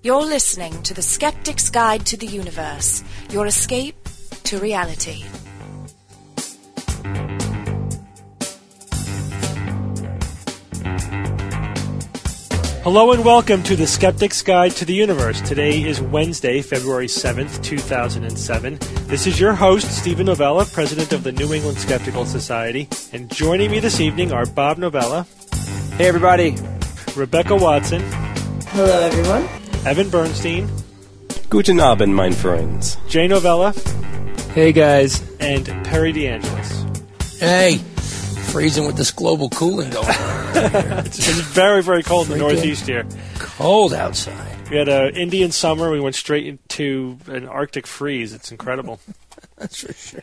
You're listening to The Skeptic's Guide to the Universe, your escape to reality. Hello and welcome to The Skeptic's Guide to the Universe. Today is Wednesday, February 7th, 2007. This is your host, Stephen Novella, president of the New England Skeptical Society. And joining me this evening are Bob Novella. Hey, everybody. Rebecca Watson. Hello, everyone. Evan Bernstein. Guten Abend, mein Freunds. Jay Novella. Hey, guys. And Perry DeAngelis. Hey. Freezing with this global cooling going on. It's very, very cold in the Northeast here. Cold outside. We had an Indian summer. We went straight into an Arctic freeze. It's incredible. That's for sure.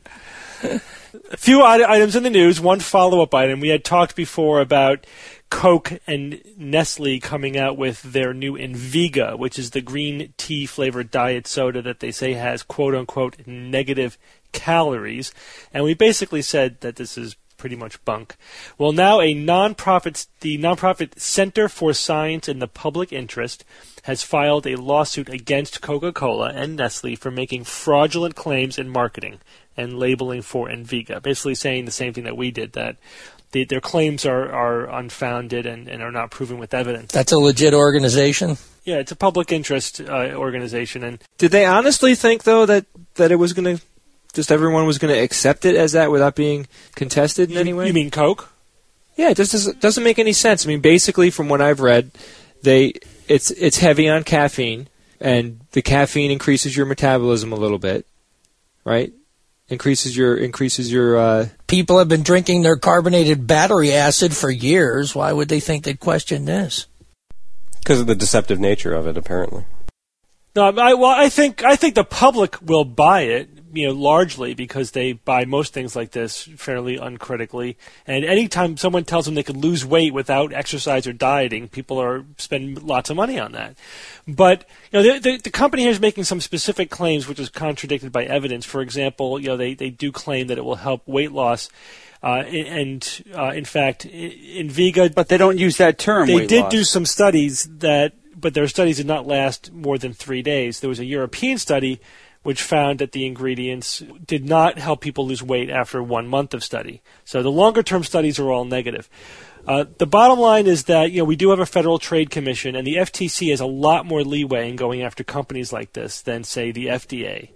A few items in the news. One follow-up item. We had talked before about Coke and Nestle coming out with their new Enviga, which is the green tea-flavored diet soda that they say has quote-unquote negative calories. And we basically said that this is pretty much bunk. Well, now the nonprofit Center for Science in the Public Interest has filed a lawsuit against Coca-Cola and Nestle for making fraudulent claims in marketing and labeling for Enviga, basically saying the same thing that we did, that their claims are unfounded and are not proven with evidence. That's a legit organization? Yeah, it's a public interest organization. And did they honestly think, though, that it was going to just everyone was going to accept it as that without being contested in any way? You mean Coke? Yeah, it just doesn't make any sense. I mean, basically, from what I've read, it's heavy on caffeine, and the caffeine increases your metabolism a little bit, right? Increases your. People have been drinking their carbonated battery acid for years. Why would they think they'd question this? Because of the deceptive nature of it, apparently. No, I think the public will buy it, largely because they buy most things like this fairly uncritically. And anytime someone tells them they can lose weight without exercise or dieting, people spend lots of money on that. But the company here is making some specific claims which is contradicted by evidence. For example, they do claim that it will help weight loss. In fact, Enviga. But they don't use that term. They did do some studies but their studies did not last more than 3 days. There was a European study which found that the ingredients did not help people lose weight after 1 month of study. So the longer-term studies are all negative. The bottom line is that we do have a Federal Trade Commission, and the FTC has a lot more leeway in going after companies like this than, say, the FDA.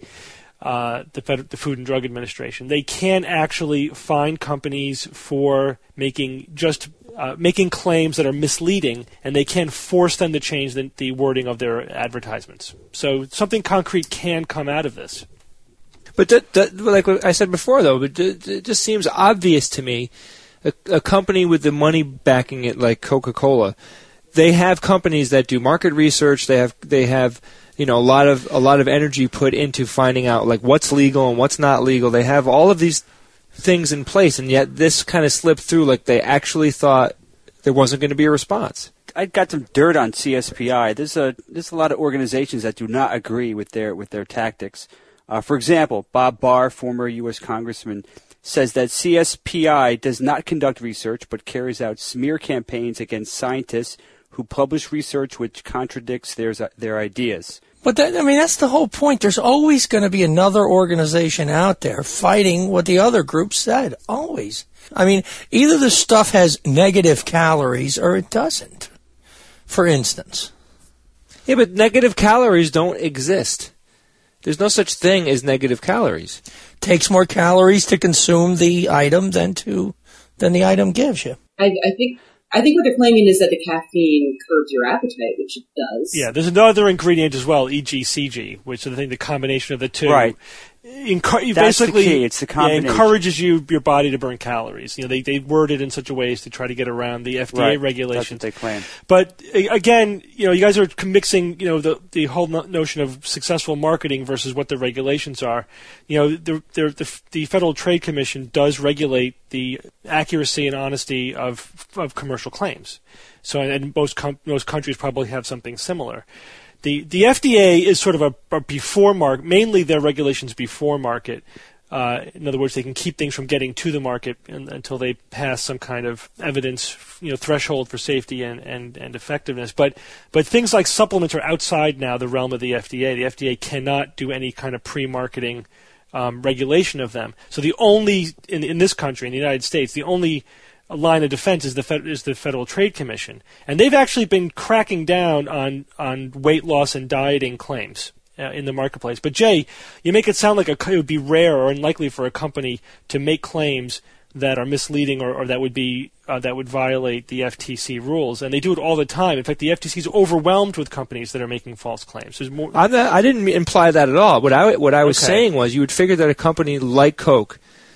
The Food and Drug Administration. They can actually fine companies for making claims that are misleading, and they can force them to change the wording of their advertisements. So something concrete can come out of this. But like I said before, though, it just seems obvious to me. A company with the money backing it, like Coca-Cola, they have companies that do market research. They have a lot of energy put into finding out like what's legal and what's not legal. They have all of these things in place, and yet this kind of slipped through. Like they actually thought there wasn't going to be a response. I got some dirt on CSPI. There's a lot of organizations that do not agree with their tactics. For example, Bob Barr, former U.S. Congressman, says that CSPI does not conduct research but carries out smear campaigns against scientists who publish research which contradicts their ideas. But that's the whole point. There's always going to be another organization out there fighting what the other group said. Always. Either the stuff has negative calories or it doesn't, for instance. Yeah, but negative calories don't exist. There's no such thing as negative calories. Takes more calories to consume the item than the item gives you. I think what they're claiming is that the caffeine curbs your appetite, which it does. Yeah, there's another ingredient as well, EGCG, which is the combination of the two. Right. Basically, that's the key. It's the combination. Encourages your body to burn calories. They word it in such a way as to try to get around the FDA regulations. That's what they claim. But again, you guys are mixing, the whole notion of successful marketing versus what the regulations are. The Federal Trade Commission does regulate the accuracy and honesty of commercial claims. So, and most countries probably have something similar. The FDA is sort of a before market, mainly their regulations before market. In other words, they can keep things from getting to the market until they pass some kind of evidence, threshold for safety and effectiveness. But things like supplements are outside now the realm of the FDA. The FDA cannot do any kind of pre-marketing regulation of them. So the only in this country, in the United States, the only line of defense is the Federal Trade Commission, and they've actually been cracking down on weight loss and dieting claims in the marketplace. But Jay, you make it sound like it would be rare or unlikely for a company to make claims that are misleading or that would be that would violate the FTC rules, and they do it all the time. In fact, the FTC is overwhelmed with companies that are making false claims. There's more. I didn't imply that at all. What I was saying was you would figure that a company like Coke,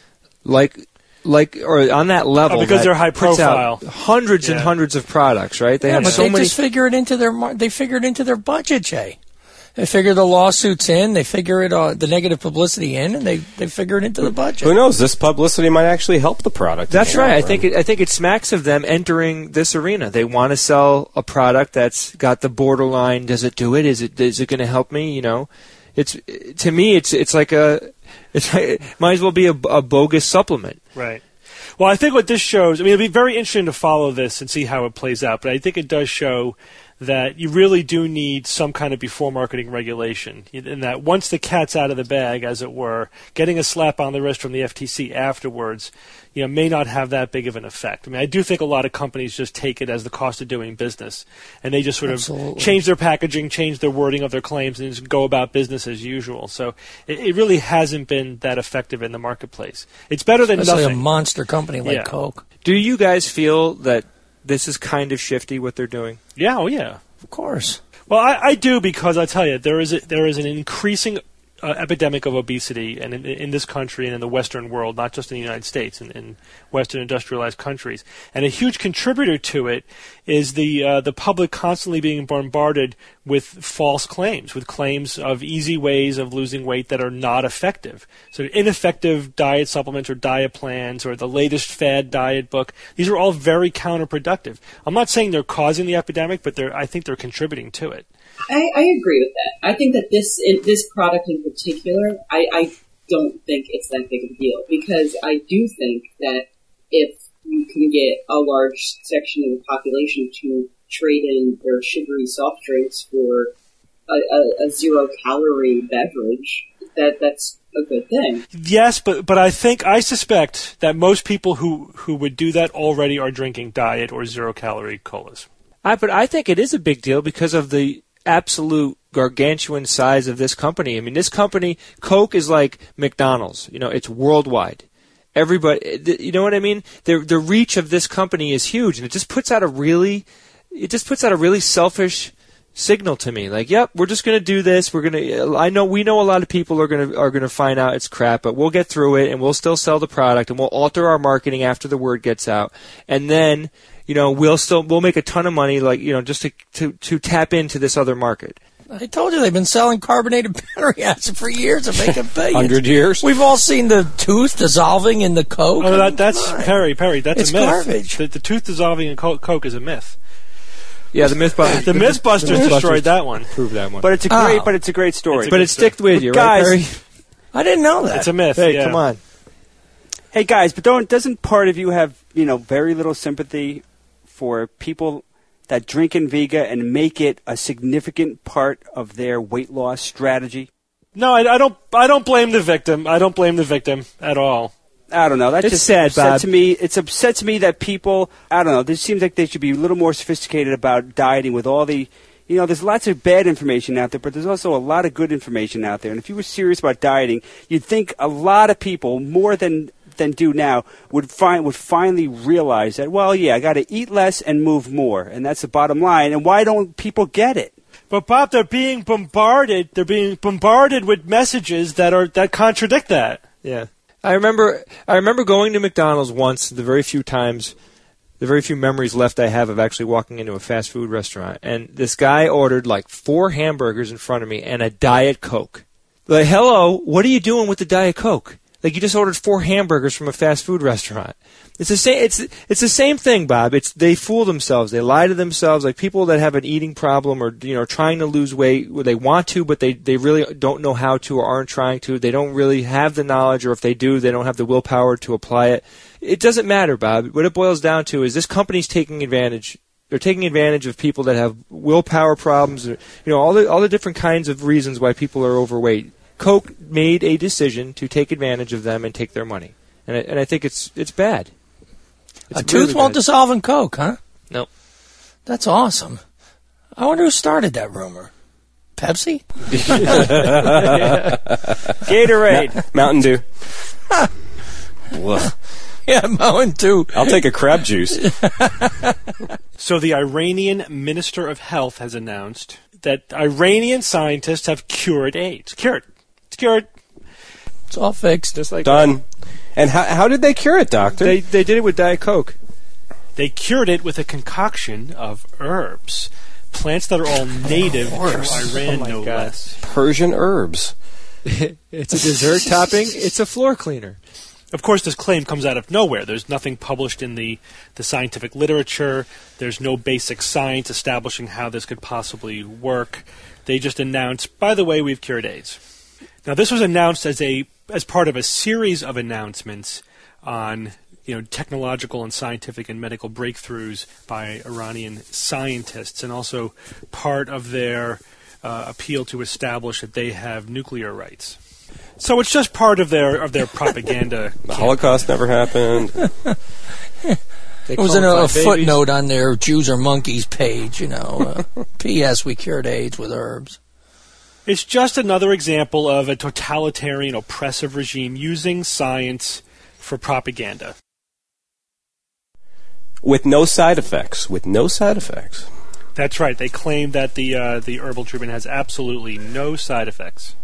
or on that level, because they're high profile, hundreds and hundreds of products, right? They have but so they many. Just figure it into their budget, Jay. They figure the lawsuits in, they figure it the negative publicity in, and they figure it into the budget. Who knows? This publicity might actually help the product. That's right. I think it smacks of them entering this arena. They want to sell a product that's got the borderline. Does it do it? Is it going to help me? It's to me. It's like it might as well be a bogus supplement. Right. Well, I think what this shows. I mean, it'll be very interesting to follow this and see how it plays out. But I think it does show that you really do need some kind of before marketing regulation, and that once the cat's out of the bag, as it were, getting a slap on the wrist from the FTC afterwards, may not have that big of an effect. I mean, I do think a lot of companies just take it as the cost of doing business, and they just sort of change their packaging, change their wording of their claims, and just go about business as usual. So it really hasn't been that effective in the marketplace. It's better than Especially nothing. a monster company like Coke. Do you guys feel that this is kind of shifty what they're doing? Yeah, oh yeah. Of course. Well, I do, because I tell you, there is an increasing epidemic of obesity, and in this country and in the Western world, not just in the United States, in Western industrialized countries. And a huge contributor to it is the public constantly being bombarded with false claims, with claims of easy ways of losing weight that are not effective. So ineffective diet supplements or diet plans or the latest fad diet book, these are all very counterproductive. I'm not saying they're causing the epidemic, but I think they're contributing to it. I agree with that. I think that this product in particular, I don't think it's that big of a deal, because I do think that if you can get a large section of the population to trade in their sugary soft drinks for a 0-calorie beverage, that's a good thing. Yes, but I suspect that most people who would do that already are drinking diet or 0-calorie colas. But I think it is a big deal because of the absolute gargantuan size of this company. I mean, this company, Coke, is like McDonald's. It's worldwide. Everybody, you know what I mean? The reach of this company is huge, and it just puts out a really selfish signal to me. Like, yep, we're just going to do this. We know a lot of people are going to find out it's crap, but we'll get through it, and we'll still sell the product, and we'll alter our marketing after the word gets out, and then we'll make a ton of money, just to tap into this other market. I told you they've been selling carbonated battery acid for years and making billions. 100 years? We've all seen the tooth dissolving in the Coke. Oh, that's Perry. That's it's a myth. Garbage. The tooth dissolving in Coke is a myth. Yeah, the Mythbusters. The Mythbusters destroyed that one. Proved that one. But it's a great story. But it sticked with you, guys, right, Perry? I didn't know that. It's a myth. Hey, yeah. come on. Hey guys, but doesn't part of you have very little sympathy for people that drink Invega and make it a significant part of their weight loss strategy? No, I don't blame the victim. I don't blame the victim at all. I don't know. That's it's just sad, upset Bob. to me. It's upset to me that people, I don't know, this seems like they should be a little more sophisticated about dieting with all the, there's lots of bad information out there, but there's also a lot of good information out there. And if you were serious about dieting, you'd think a lot of people, more than do now, would finally realize that, well, yeah, I got to eat less and move more, and that's the bottom line. And why don't people get it? But Bob, they're being bombarded. They're being bombarded with messages that contradict that. Yeah, I remember going to McDonald's once. The very few memories left I have of actually walking into a fast food restaurant, and this guy ordered like 4 hamburgers in front of me and a Diet Coke. Like, hello, what are you doing with the Diet Coke? Like you just ordered 4 hamburgers from a fast food restaurant. It's the same. It's the same thing, Bob. They fool themselves. They lie to themselves. Like people that have an eating problem or trying to lose weight, they want to, but they really don't know how to or aren't trying to. They don't really have the knowledge, or if they do, they don't have the willpower to apply it. It doesn't matter, Bob. What it boils down to is this company's taking advantage. They're taking advantage of people that have willpower problems. All the different kinds of reasons why people are overweight. Coke made a decision to take advantage of them and take their money, and I think it's bad. It's a tooth won't dissolve in Coke, huh? No. That's awesome. I wonder who started that rumor. Pepsi? Gatorade. Mountain Dew. Ugh. Yeah, Mountain Dew. I'll take a crab juice. So the Iranian Minister of Health has announced that Iranian scientists have cured AIDS. It's cured. It's all fixed. Just like Done. And how did they cure it, doctor? They did it with Diet Coke. They cured it with a concoction of herbs. Plants that are all native to Iran, no less. Persian herbs. It's a dessert topping. It's a floor cleaner. Of course, this claim comes out of nowhere. There's nothing published in the scientific literature. There's no basic science establishing how this could possibly work. They just announced, by the way, we've cured AIDS. Now, this was announced as part of a series of announcements on technological and scientific and medical breakthroughs by Iranian scientists, and also part of their appeal to establish that they have nuclear rights. So it's just part of their propaganda. The Holocaust never happened. It was in a footnote on their Jews or Monkeys page, P.S. We cured AIDS with herbs. It's just another example of a totalitarian, oppressive regime using science for propaganda. With no side effects. That's right. They claim that the herbal treatment has absolutely no side effects.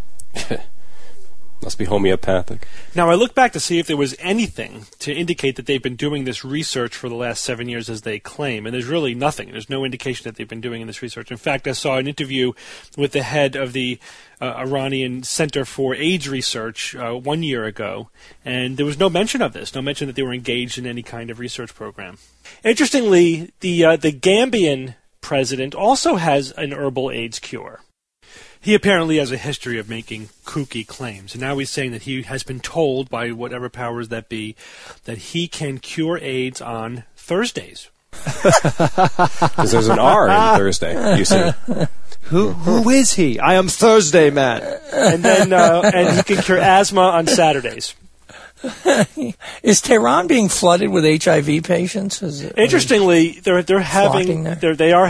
Must be homeopathic. Now, I look back to see if there was anything to indicate that they've been doing this research for the last 7 years as they claim, and there's really nothing. There's no indication that they've been doing this research. In fact, I saw an interview with the head of the Iranian Center for AIDS Research 1 year ago, and there was no mention of this, no mention that they were engaged in any kind of research program. Interestingly, the Gambian president also has an herbal AIDS cure. He apparently has a history of making kooky claims, and now he's saying that he has been told by whatever powers that be that he can cure AIDS on Thursdays. Because there's an R in Thursday, you see. Who is he? I am Thursday man. And then and he can cure asthma on Saturdays. Is Tehran being flooded with HIV patients? Interestingly, they are having an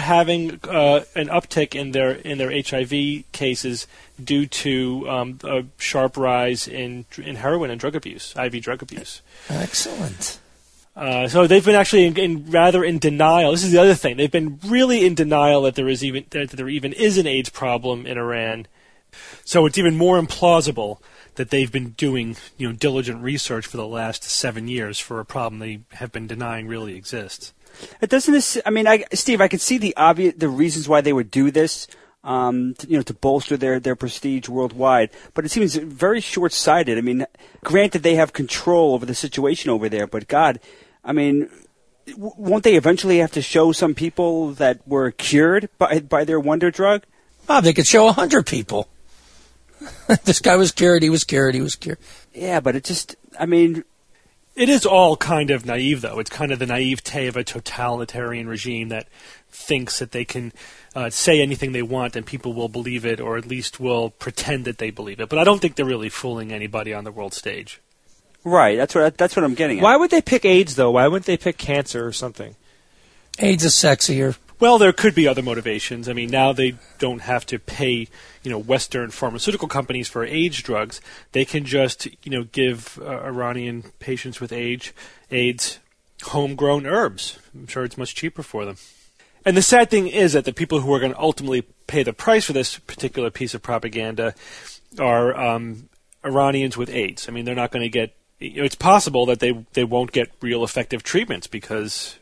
uptick in their HIV cases due to a sharp rise in heroin and drug abuse, IV drug abuse. Excellent. So they've been actually rather in denial. This is the other thing. They've been really in denial that there even is an AIDS problem in Iran. So it's even more implausible that they've been doing diligent research for the last 7 years for a problem they have been denying really exists. It doesn't. Steve, I could see the reasons why they would do this, to bolster their prestige worldwide. But it seems very short-sighted. I mean, granted they have control over the situation over there, but God, I mean, won't they eventually have to show some people that were cured by their wonder drug? Bob, they could show 100 people. This guy was cured, he was cured, he was cured. Yeah, but it just, it is all kind of naive, though. It's kind of the naivete of a totalitarian regime that thinks that they can say anything they want and people will believe it, or at least will pretend that they believe it. But I don't think they're really fooling anybody on the world stage. Right, that's what I'm getting at. Why would they pick AIDS, though? Why wouldn't they pick cancer or something? AIDS is sexier. Well, there could be other motivations. I mean, now they don't have to pay, Western pharmaceutical companies for AIDS drugs. They can just, give Iranian patients with AIDS homegrown herbs. I'm sure it's much cheaper for them. And the sad thing is that the people who are going to ultimately pay the price for this particular piece of propaganda are Iranians with AIDS. I mean, they're not going to get. It's possible that they won't get real effective treatments because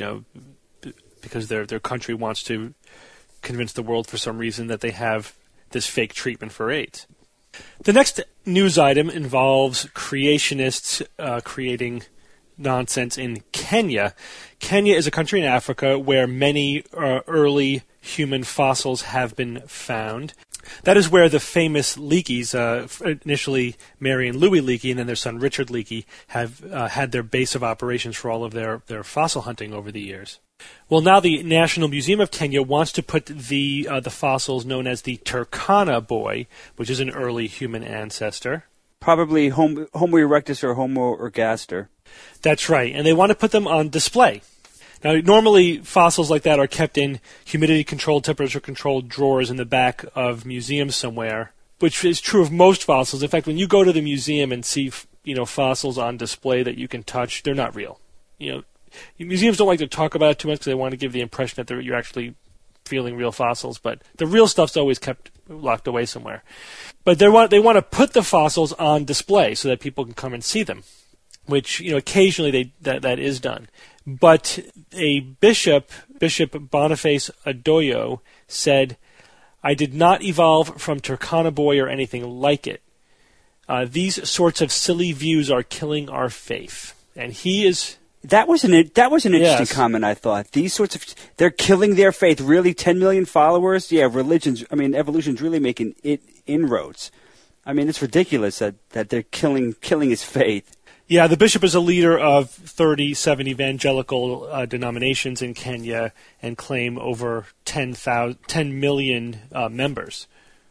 their country wants to convince the world for some reason that they have this fake treatment for AIDS. The next news item involves creationists creating nonsense in Kenya. Kenya is a country in Africa where many early human fossils have been found. That is where the famous Leakeys, initially Mary and Louis Leakey and then their son Richard Leakey, have had their base of operations for all of their fossil hunting over the years. Well, now the National Museum of Kenya wants to put the fossils known as the Turkana boy, which is an early human ancestor. Probably Homo erectus or Homo ergaster. That's right, and they want to put them on display. Now, normally fossils like that are kept in humidity-controlled, temperature-controlled drawers in the back of museums somewhere, which is true of most fossils. In fact, when you go to the museum and see, fossils on display that you can touch, they're not real. Museums don't like to talk about it too much because they want to give the impression that you're actually feeling real fossils, but the real stuff's always kept locked away somewhere. But they want to put the fossils on display so that people can come and see them, which occasionally that is done. But a Bishop Boniface Adoyo, said, "I did not evolve from Turkana boy or anything like it. These sorts of silly views are killing our faith." And he is... That was an interesting Yes. comment, I thought. These sorts of... They're killing their faith. Really? 10 million followers? Yeah, evolution's really making inroads. It's ridiculous that they're killing his faith. Yeah, the bishop is a leader of 37 evangelical denominations in Kenya and claim over 10 million members.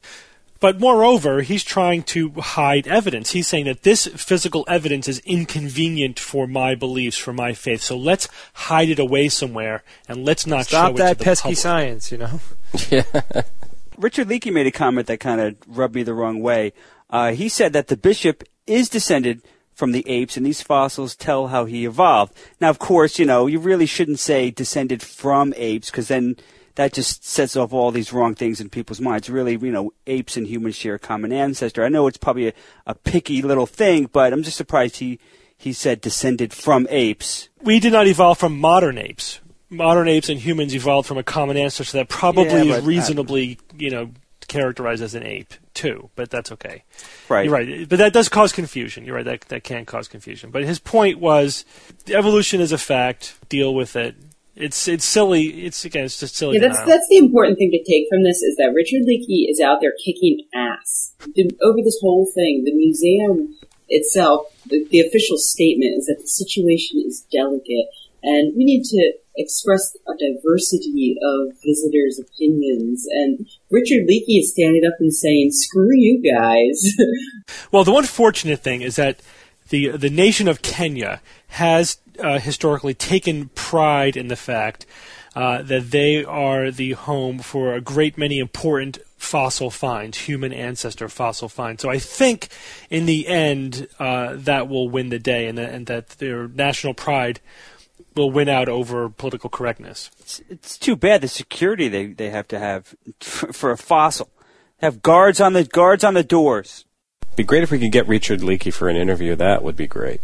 But moreover, he's trying to hide evidence. He's saying that this physical evidence is inconvenient for my beliefs, for my faith. So let's hide it away somewhere and let's not show it to the public. Stop that pesky science, Yeah. Richard Leakey made a comment that kind of rubbed me the wrong way. He said that the bishop is descended from the apes, and these fossils tell how he evolved. Now, of course, you really shouldn't say descended from apes, because then that just sets off all these wrong things in people's minds. Really, apes and humans share a common ancestor. I know it's probably a picky little thing, but I'm just surprised he said descended from apes. We did not evolve from modern apes. Modern apes and humans evolved from a common ancestor that probably is reasonably, characterized as an ape too, but that's okay. Right. You're right. But that does cause confusion. You're right. That can cause confusion. But his point was, evolution is a fact. Deal with it. It's silly. It's just silly. Yeah, that's the important thing to take from this is that Richard Leakey is out there kicking ass. Over this whole thing, the museum itself, the official statement is that the situation is delicate, and we need to express a diversity of visitors' opinions. And Richard Leakey is standing up and saying, "Screw you guys." Well, the one fortunate thing is that the nation of Kenya has historically taken pride in the fact that they are the home for a great many important fossil finds, human ancestor fossil finds. So I think in the end that will win the day, and that their national pride will win out over political correctness. It's too bad the security they have to have for a fossil. Have guards on the doors. It'd be great if we could get Richard Leakey for an interview. That would be great.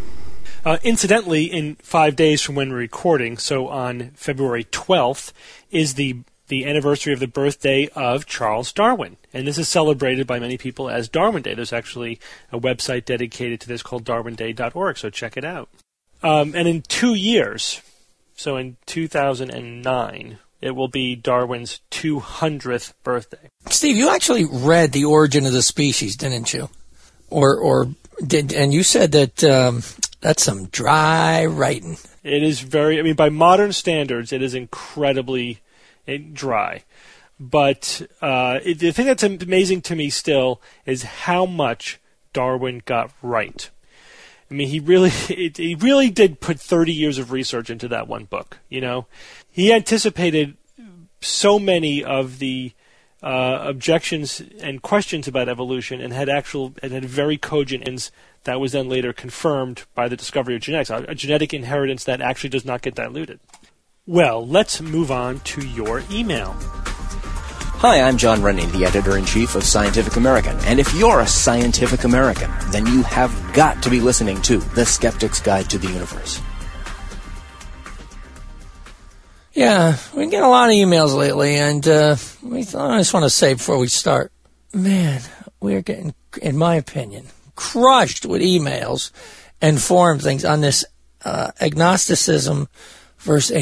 Incidentally, in 5 days from when we're recording, so on February 12th, is the anniversary of the birthday of Charles Darwin. And this is celebrated by many people as Darwin Day. There's actually a website dedicated to this called darwinday.org, so check it out. And in 2 years, so in 2009, it will be Darwin's 200th birthday. Steve, you actually read The Origin of the Species, didn't you? Or did? And you said that that's some dry writing. It is by modern standards, it is incredibly dry. But the thing that's amazing to me still is how much Darwin got right. He really did put 30 years of research into that one book. He anticipated so many of the objections and questions about evolution, and had very cogent ends that was then later confirmed by the discovery of genetics, a genetic inheritance that actually does not get diluted. Well, let's move on to your email. Hi, I'm John Running, the editor-in-chief of Scientific American. And if you're a Scientific American, then you have got to be listening to The Skeptic's Guide to the Universe. Yeah, we get a lot of emails lately, and I just want to say before we start, man, we're getting, in my opinion, crushed with emails and forum things on this agnosticism versus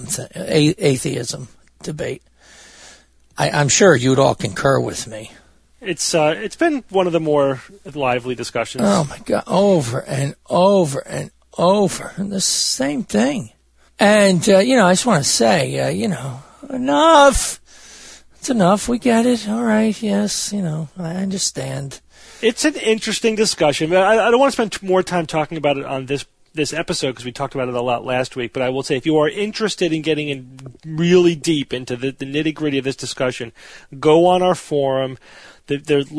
atheism debate. I'm sure you'd all concur with me. It's been one of the more lively discussions. Oh my God, over and over and over, the same thing. And I just want to say, enough. It's enough. We get it. All right. Yes. I understand. It's an interesting discussion. I don't want to spend more time talking about it on this episode because we talked about it a lot last week. But I will say, if you are interested in getting in really deep into the nitty-gritty of this discussion, go on our forum. The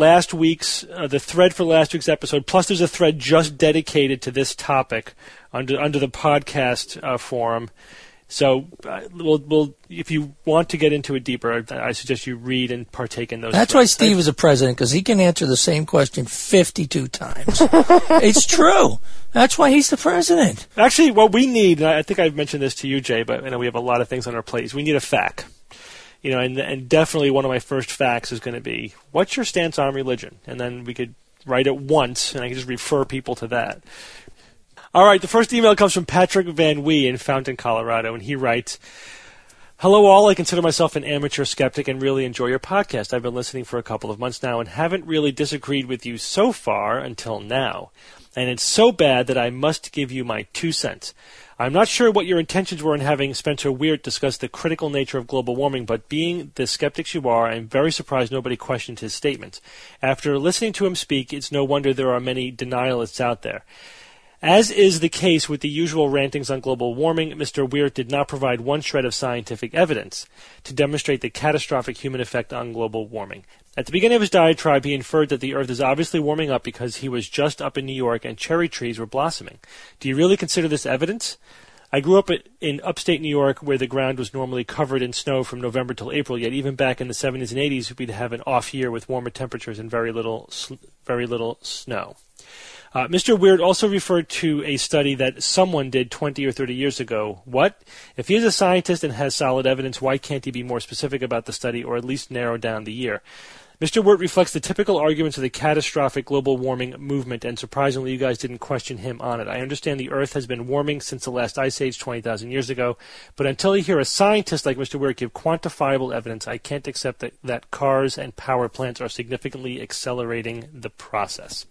thread for last week's episode, plus there's a thread just dedicated to this topic under the podcast forum. So we'll if you want to get into it deeper, I suggest you read and partake in those. That's why Steve is a president, because he can answer the same question 52 times. It's true. That's why he's the president. Actually, what we need, and I think I've mentioned this to you, Jay, but we have a lot of things on our plates. We need a FAQ. And definitely one of my first facts is going to be, what's your stance on religion? And then we could write it once, and I can just refer people to that. All right, the first email comes from Patrick Van Wee in Fountain, Colorado, and he writes, "Hello all, I consider myself an amateur skeptic and really enjoy your podcast. I've been listening for a couple of months now and haven't really disagreed with you so far until now. And it's so bad that I must give you my 2 cents. I'm not sure what your intentions were in having Spencer Weir discuss the critical nature of global warming, but being the skeptics you are, I'm very surprised nobody questioned his statements. After listening to him speak, it's no wonder there are many denialists out there. As is the case with the usual rantings on global warming, Mr. Weir did not provide one shred of scientific evidence to demonstrate the catastrophic human effect on global warming. At the beginning of his diatribe, he inferred that the Earth is obviously warming up because he was just up in New York and cherry trees were blossoming. Do you really consider this evidence? I grew up in upstate New York where the ground was normally covered in snow from November till April, yet even back in the 70s and 80s, we'd have an off year with warmer temperatures and very little snow. Mr. Weir also referred to a study that someone did 20 or 30 years ago. What? If he is a scientist and has solid evidence, why can't he be more specific about the study or at least narrow down the year? Mr. Wirt reflects the typical arguments of the catastrophic global warming movement, and surprisingly, you guys didn't question him on it. I understand the Earth has been warming since the last ice age 20,000 years ago, but until you hear a scientist like Mr. Wirt give quantifiable evidence, I can't accept that cars and power plants are significantly accelerating the process.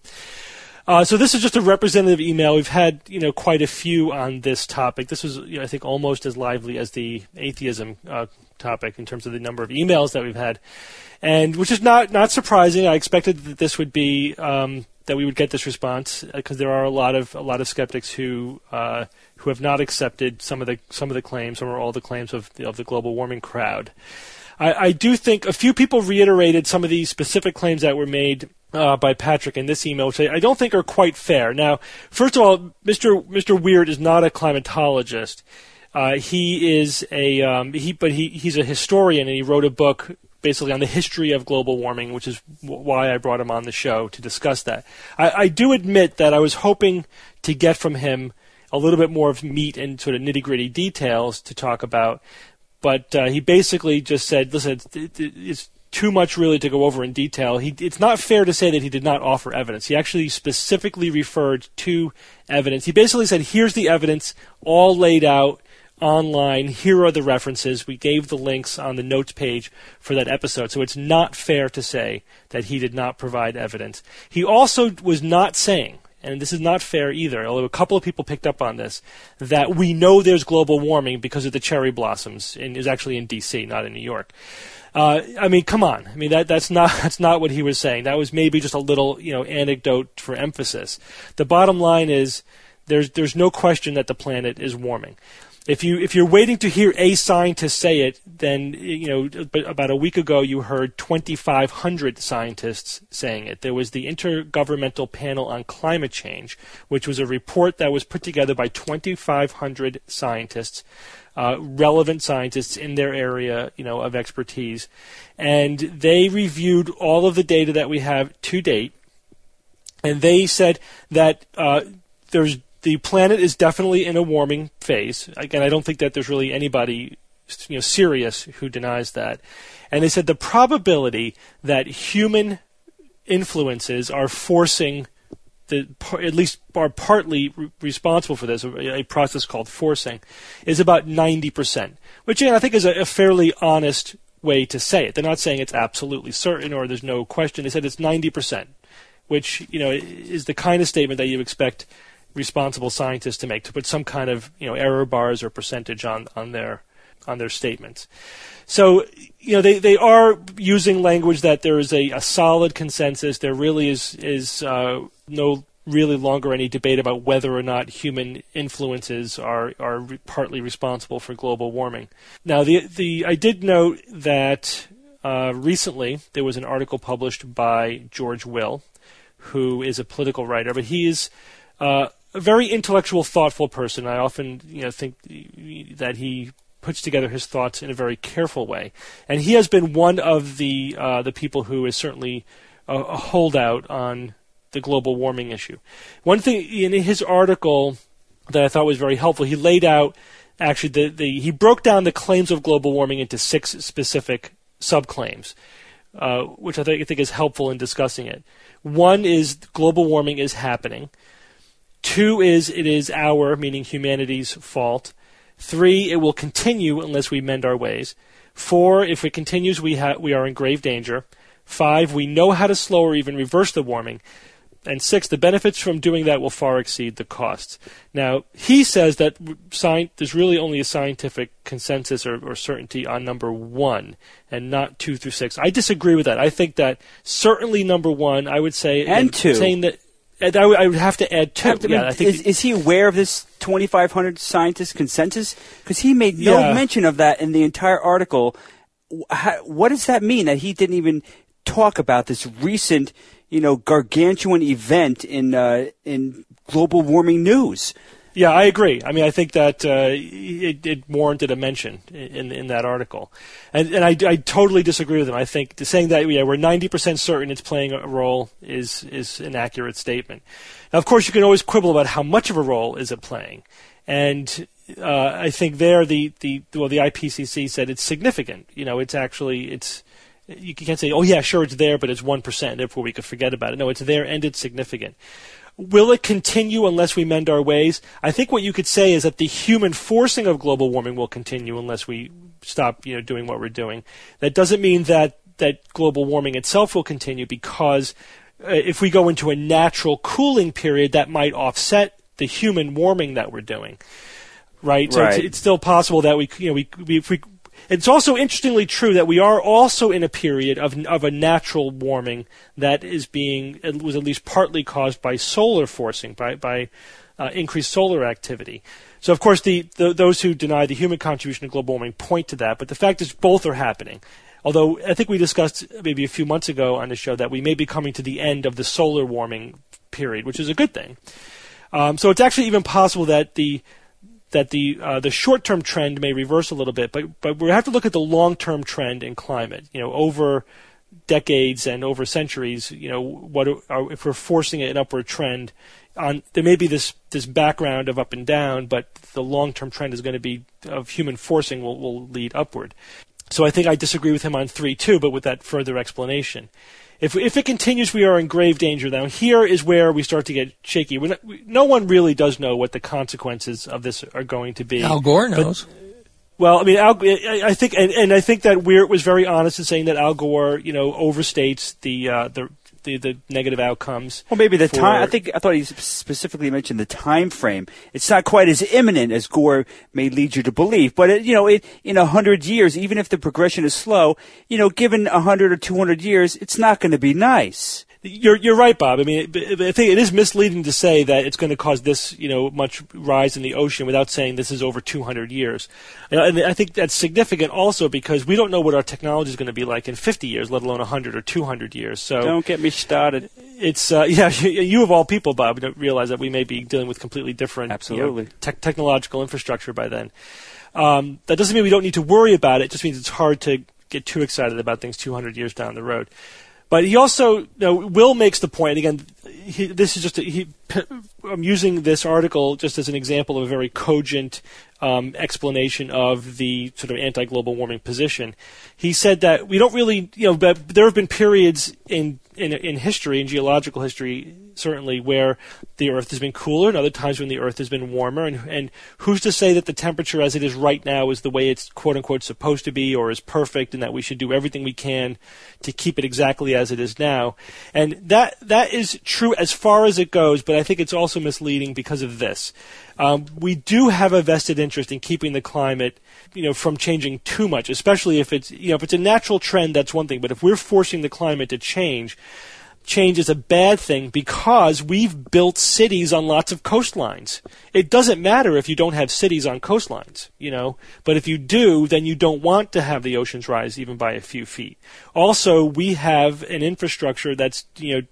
So this is just a representative email. We've had, quite a few on this topic. This was, I think, almost as lively as the atheism topic in terms of the number of emails that we've had, and which is not surprising. I expected that this would be that we would get this response because there are a lot of skeptics who have not accepted some of the claims, some or all the claims of the global warming crowd. I do think a few people reiterated some of these specific claims that were made by Patrick in this email, which I don't think are quite fair. Now, first of all, Mr. Weir is not a climatologist. He is he's a historian, and he wrote a book basically on the history of global warming, which is why I brought him on the show to discuss that. I do admit that I was hoping to get from him a little bit more of meat and sort of nitty-gritty details to talk about. But he basically just said, listen, it's too much really to go over in detail. It's not fair to say that he did not offer evidence. He actually specifically referred to evidence. He basically said, here's the evidence all laid out online. Here are the references. We gave the links on the notes page for that episode. So it's not fair to say that he did not provide evidence. He also was not saying, and this is not fair either, although a couple of people picked up on this, that we know there's global warming because of the cherry blossoms. And it was actually in D.C., not in New York. Come on. That's not what he was saying. That was maybe just a little, anecdote for emphasis. The bottom line is there's no question that the planet is warming. If you're waiting to hear a scientist say it, then about a week ago you heard 2,500 scientists saying it. There was the Intergovernmental Panel on Climate Change, which was a report that was put together by 2,500 scientists, relevant scientists in their area, of expertise, and they reviewed all of the data that we have to date, and they said that the planet is definitely in a warming phase. Again, I don't think that there's really anybody, serious who denies that. And they said the probability that human influences are forcing at least are partly responsible for this, a process called forcing, is about 90%, which again, I think is a fairly honest way to say it. They're not saying it's absolutely certain or there's no question. They said it's 90%, which is the kind of statement that you expect responsible scientists to make, to put some kind of error bars or percentage on their statements. So they are using language that there is a solid consensus. There really is no really longer any debate about whether or not human influences are partly responsible for global warming. Now, I did note that recently there was an article published by George Will, who is a political writer, but he is a very intellectual, thoughtful person. I often think that he puts together his thoughts in a very careful way, and he has been one of the people who is certainly a holdout on the global warming issue. One thing in his article that I thought was very helpful, he laid out actually he broke down the claims of global warming into 6 specific subclaims, which I think is helpful in discussing it. 1 is global warming is happening. 2 is it is our, meaning humanity's, fault. 3, it will continue unless we mend our ways. 4, if it continues, we are in grave danger. 5, we know how to slow or even reverse the warming. And 6, the benefits from doing that will far exceed the costs. Now, he says that there's really only a scientific consensus or certainty on number 1 and not 2 through 6. I disagree with that. I think that certainly number 1, I would say, and 2. Saying that, I would have to add 2. I think is he aware of this 2,500 scientist consensus? Because he made no mention of that in the entire article. What does that mean, that he didn't even talk about this recent gargantuan event in global warming news? Yeah, I agree. I mean, I think that it warranted a mention in that article, and I totally disagree with him. I think saying that we're 90% certain it's playing a role is an accurate statement. Now, of course, you can always quibble about how much of a role is it playing, and I think there the IPCC said it's significant. You can't say, oh yeah, sure, it's there, but it's 1%, therefore we could forget about it. No, it's there and it's significant. Will it continue unless we mend our ways? I think what you could say is that the human forcing of global warming will continue unless we stop, doing what we're doing. That doesn't mean that global warming itself will continue, because if we go into a natural cooling period, that might offset the human warming that we're doing. Right? So it's still possible that it's also interestingly true that we are also in a period of a natural warming that was at least partly caused by solar forcing, by increased solar activity. So, of course, those who deny the human contribution to global warming point to that, but the fact is both are happening. Although I think we discussed maybe a few months ago on the show that we may be coming to the end of the solar warming period, which is a good thing. So it's actually even possible that the short-term trend may reverse a little bit, but we have to look at the long-term trend in climate. Over decades and over centuries, if we're forcing an upward trend, there may be this background of up and down, but the long-term trend is going to be of human forcing will lead upward. So I think I disagree with him on 3 too, but with that further explanation. If it continues, we are in grave danger. Now, here is where we start to get shaky. No one really does know what the consequences of this are going to be. Al Gore knows. Well, I mean, I think, and I think that Weir was very honest in saying that Al Gore, overstates the negative outcomes. Well, maybe the time. I thought he specifically mentioned the time frame. It's not quite as imminent as Gore may lead you to believe, but in 100 years, even if the progression is slow, given 100 or 200 years, it's not going to be nice. You're right, Bob. I mean, I think it is misleading to say that it's going to cause this, much rise in the ocean without saying this is over 200 years. And I think that's significant also because we don't know what our technology is going to be like in 50 years, let alone 100 or 200 years. So don't get me started. It's you of all people, Bob, don't realize that we may be dealing with completely different, absolutely, technological infrastructure by then. That doesn't mean we don't need to worry about it. It just means it's hard to get too excited about things 200 years down the road. But he also, Will makes the point, again, I'm using this article just as an example of a very cogent explanation of the sort of anti-global warming position. He said that we don't really, there have been periods in in history, in geological history, certainly, where the Earth has been cooler and other times when the Earth has been warmer. And who's to say that the temperature as it is right now is the way it's quote-unquote supposed to be or is perfect, and that we should do everything we can to keep it exactly as it is now. And that is true as far as it goes, but I think it's also misleading because of this. We do have a vested interest in keeping the climate, from changing too much, especially if it's a natural trend, that's one thing. But if we're forcing the climate to change is a bad thing because we've built cities on lots of coastlines. It doesn't matter if you don't have cities on coastlines, but if you do, then you don't want to have the oceans rise even by a few feet. Also, we have an infrastructure that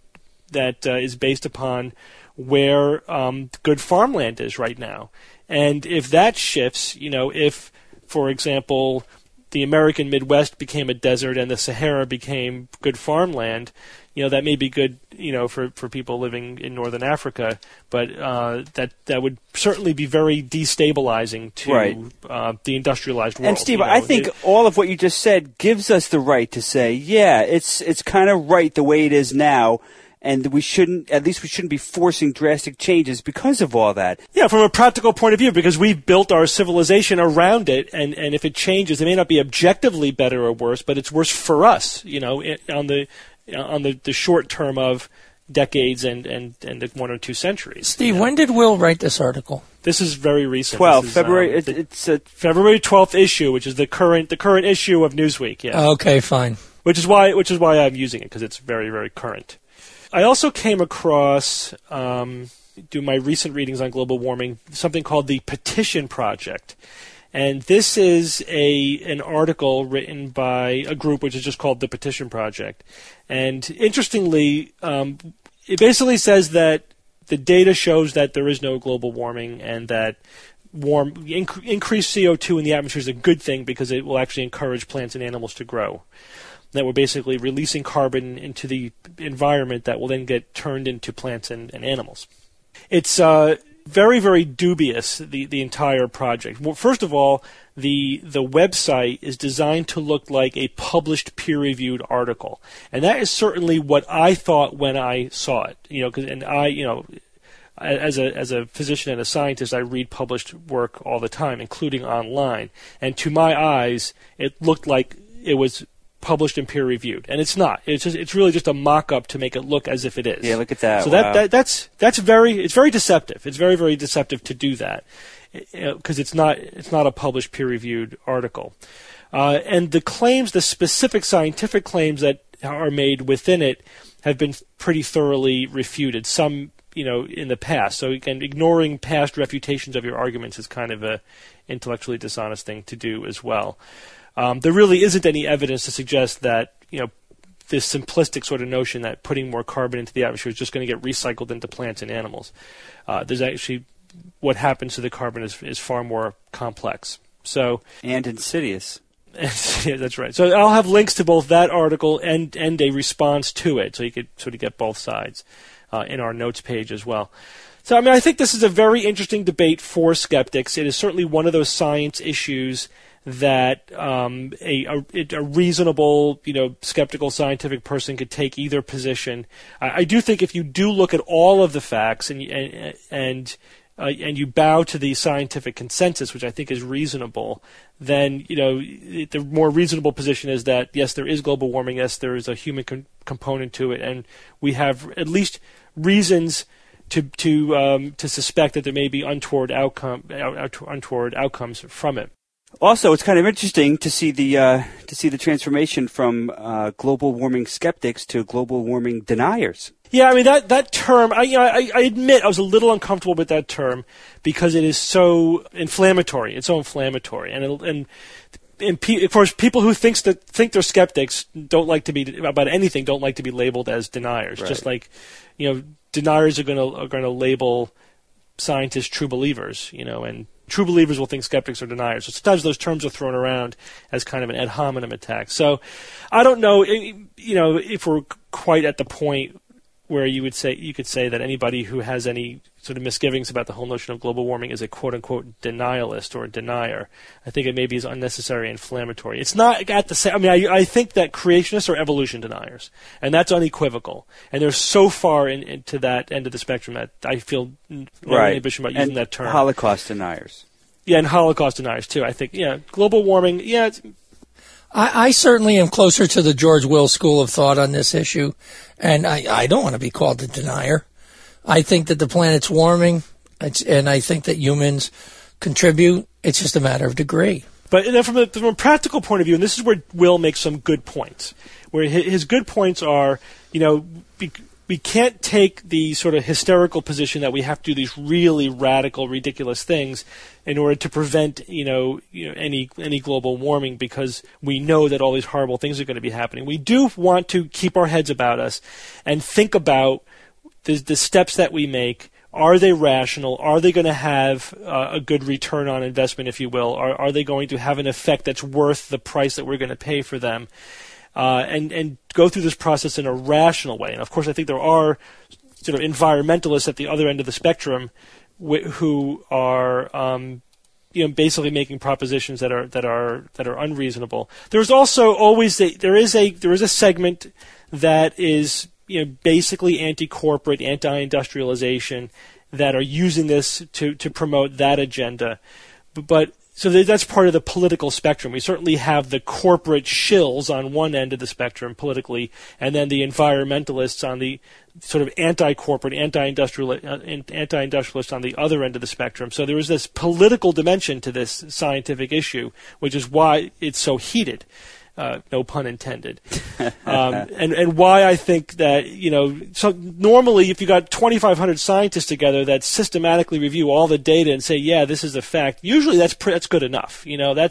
is based upon where good farmland is right now. And if that shifts, if, for example, the American Midwest became a desert and the Sahara became good farmland, that may be good, for people living in northern Africa, but that would certainly be very destabilizing to the industrialized world. And Steve, I think all of what you just said gives us the right to say, yeah, it's kind of right the way it is now. And we shouldn't be forcing drastic changes because of all that. Yeah, from a practical point of view, because we've built our civilization around it, and if it changes, it may not be objectively better or worse, but it's worse for us, on the short term of decades and the 1 or 2 centuries. Steve, when did Will write this article? This is very recent. February. It's a February 12th issue, which is the current issue of Newsweek. Yeah. Okay, fine. Which is why I'm using it, because it's very, very current. I also came across, do my recent readings on global warming, something called the Petition Project. And this is an article written by a group which is just called the Petition Project. And interestingly, it basically says that the data shows that there is no global warming and that increased CO2 in the atmosphere is a good thing because it will actually encourage plants and animals to grow. That we're basically releasing carbon into the environment that will then get turned into plants and animals. It's very, very dubious, the entire project. Well, first of all, the website is designed to look like a published peer-reviewed article. And that is certainly what I thought when I saw it. As a physician and a scientist, I read published work all the time, including online. And to my eyes, it looked like it was published and peer-reviewed, and it's not. It's really just a mock-up to make it look as if it is. Yeah, look at that. So wow. that's very deceptive. It's very, very deceptive to do that because it's not a published peer-reviewed article. And the specific scientific claims that are made within it have been pretty thoroughly refuted. Some, in the past. So again, ignoring past refutations of your arguments is kind of a intellectually dishonest thing to do as well. There really isn't any evidence to suggest that, this simplistic sort of notion that putting more carbon into the atmosphere is just going to get recycled into plants and animals. There's actually what happens to the carbon is far more complex. And insidious. Yeah, that's right. So I'll have links to both that article and a response to it, so you could sort of get both sides in our notes page as well. So, I think this is a very interesting debate for skeptics. It is certainly one of those science issues that a reasonable, skeptical scientific person could take either position. I do think if you do look at all of the facts and you bow to the scientific consensus, which I think is reasonable, then the more reasonable position is that yes, there is global warming, yes, there is a human component to it, and we have at least reasons to suspect that there may be untoward outcomes from it. Also, it's kind of interesting to see the transformation from global warming skeptics to global warming deniers. Yeah, that term. I admit I was a little uncomfortable with that term because it is so inflammatory. It's so inflammatory, and of course, people who think they're skeptics don't like to be about anything. Don't like to be labeled as deniers. Right. Just like deniers are going to label scientists true believers. And true believers will think skeptics are deniers. So sometimes those terms are thrown around as kind of an ad hominem attack. So I don't know, if we're quite at the point where you could say that anybody who has any sort of misgivings about the whole notion of global warming is a quote-unquote denialist or a denier. I think it maybe is unnecessary and inflammatory. It's not at the same. I mean, I think that creationists are evolution deniers, and that's unequivocal. And they're so far into that end of the spectrum that I feel no inhibition about using that term. Holocaust deniers. Yeah, and Holocaust deniers too. I think global warming. Yeah. I certainly am closer to the George Will school of thought on this issue, and I don't want to be called a denier. I think that the planet's warming, and I think that humans contribute. It's just a matter of degree. But then from a practical point of view, and this is where Will makes some good points, where his good points are, we can't take the sort of hysterical position that we have to do these really radical, ridiculous things in order to prevent, any global warming, because we know that all these horrible things are going to be happening. We do want to keep our heads about us and think about the steps that we make. Are they rational? Are they going to have a good return on investment, if you will? Are they going to have an effect that's worth the price that we're going to pay for them? And go through this process in a rational way. And of course, I think there are sort of environmentalists at the other end of the spectrum who are, basically making propositions that are unreasonable. There's also always there is a segment that is basically anti-corporate, anti-industrialization, that are using this to promote that agenda, but. So that's part of the political spectrum. We certainly have the corporate shills on one end of the spectrum politically, and then the environmentalists on the sort of anti-corporate, anti-industrialist on the other end of the spectrum. So there is this political dimension to this scientific issue, which is why it's so heated. No pun intended. And why I think that, so normally if you got 2,500 scientists together that systematically review all the data and say, yeah, this is a fact, usually that's good enough.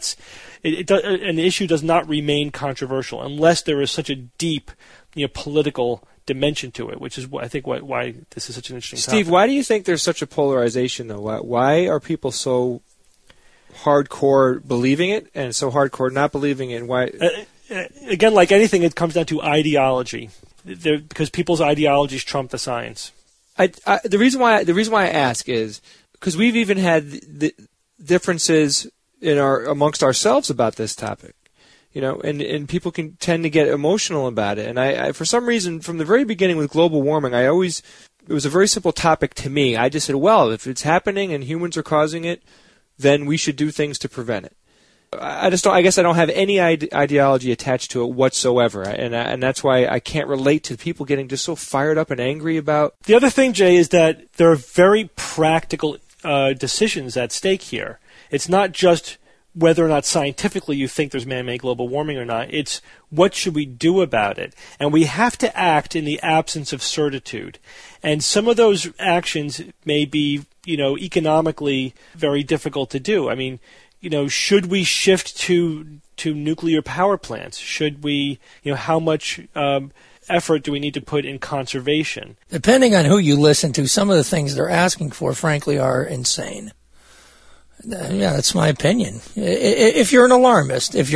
An issue does not remain controversial unless there is such a deep, political dimension to it, which is I think why this is such an interesting topic. Steve, why do you think there's such a polarization, though? Why are people so hardcore believing it and so hardcore not believing it? And why? Again, like anything, it comes down to ideology, because people's ideologies trump the science. The reason why I ask is because we've even had the differences amongst ourselves about this topic, and people can tend to get emotional about it. And I for some reason, from the very beginning with global warming, it was a very simple topic to me. I just said, well, if it's happening and humans are causing it, then we should do things to prevent it. I guess I don't have any ideology attached to it whatsoever, and that's why I can't relate to people getting just so fired up and angry about. The other thing, Jay, is that there are very practical decisions at stake here. It's not just whether or not scientifically you think there's man-made global warming or not. It's what should we do about it, and we have to act in the absence of certitude. And some of those actions may be economically very difficult to do. I mean, should we shift to nuclear power plants? Should we, how much effort do we need to put in conservation? Depending on who you listen to, some of the things they're asking for, frankly, are insane. Yeah, that's my opinion. If you're an alarmist. But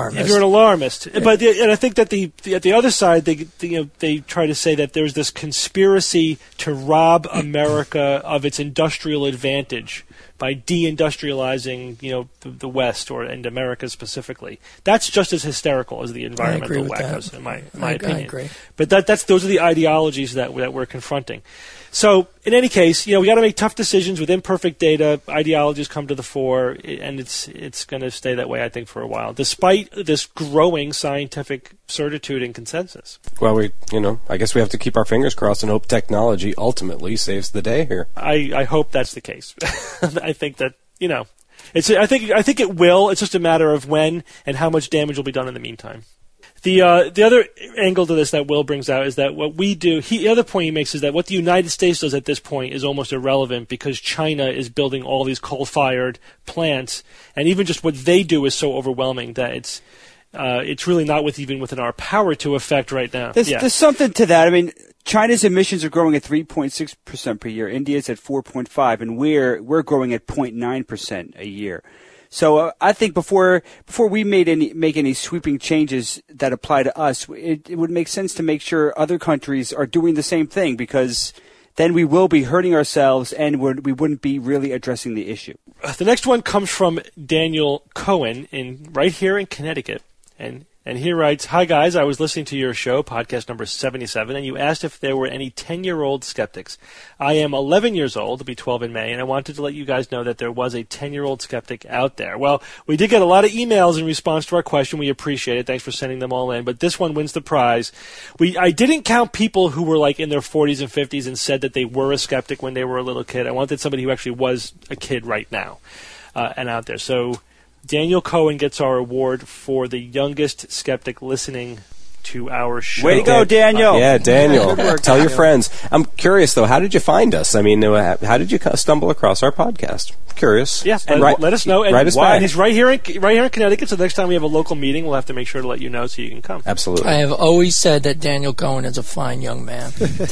and I think that the other side, they try to say that there's this conspiracy to rob America of its industrial advantage by deindustrializing, the West and America specifically. That's just as hysterical as the environmental wackos, in my opinion. I agree. But those are the ideologies that we're confronting. So, in any case, we got to make tough decisions with imperfect data. Ideologies come to the fore, and it's going to stay that way, I think, for a while, despite this growing scientific certitude and consensus. Well, I guess we have to keep our fingers crossed and hope technology ultimately saves the day here. I hope that's the case. I think that I think it will. It's just a matter of when and how much damage will be done in the meantime. The other angle to this that Will brings out is that what we do, the other point he makes is that what the United States does at this point is almost irrelevant because China is building all these coal-fired plants, and even just what they do is so overwhelming that it's really not even within our power to affect right now. There's something to that. I mean, China's emissions are growing at 3.6% per year. India's at 4.5%, and we're growing at 0.9% a year. So I think before we make any sweeping changes that apply to us, it would make sense to make sure other countries are doing the same thing, because then we will be hurting ourselves and we wouldn't be really addressing the issue. The next one comes from Daniel Cohen right here in Connecticut, and he writes, "Hi guys, I was listening to your show, podcast number 77, and you asked if there were any 10-year-old skeptics. I am 11 years old, I'll be 12 in May, and I wanted to let you guys know that there was a 10-year-old skeptic out there." Well, we did get a lot of emails in response to our question. We appreciate it. Thanks for sending them all in. But this one wins the prize. I didn't count people who were like in their 40s and 50s and said that they were a skeptic when they were a little kid. I wanted somebody who actually was a kid right now and out there. So Daniel Cohen gets our award for the youngest skeptic listening to our show. Way to go, Daniel. Yeah, Daniel. Good work, Tell your Daniel. friends. I'm curious, though, how did you find us? I mean, how did you stumble across our podcast? Curious. Yeah, And let us know. And write us why? back. He's right here in Connecticut, so the next time we have a local meeting, we'll have to make sure to let you know so you can come. Absolutely. I have always said that Daniel Cohen is a fine young man.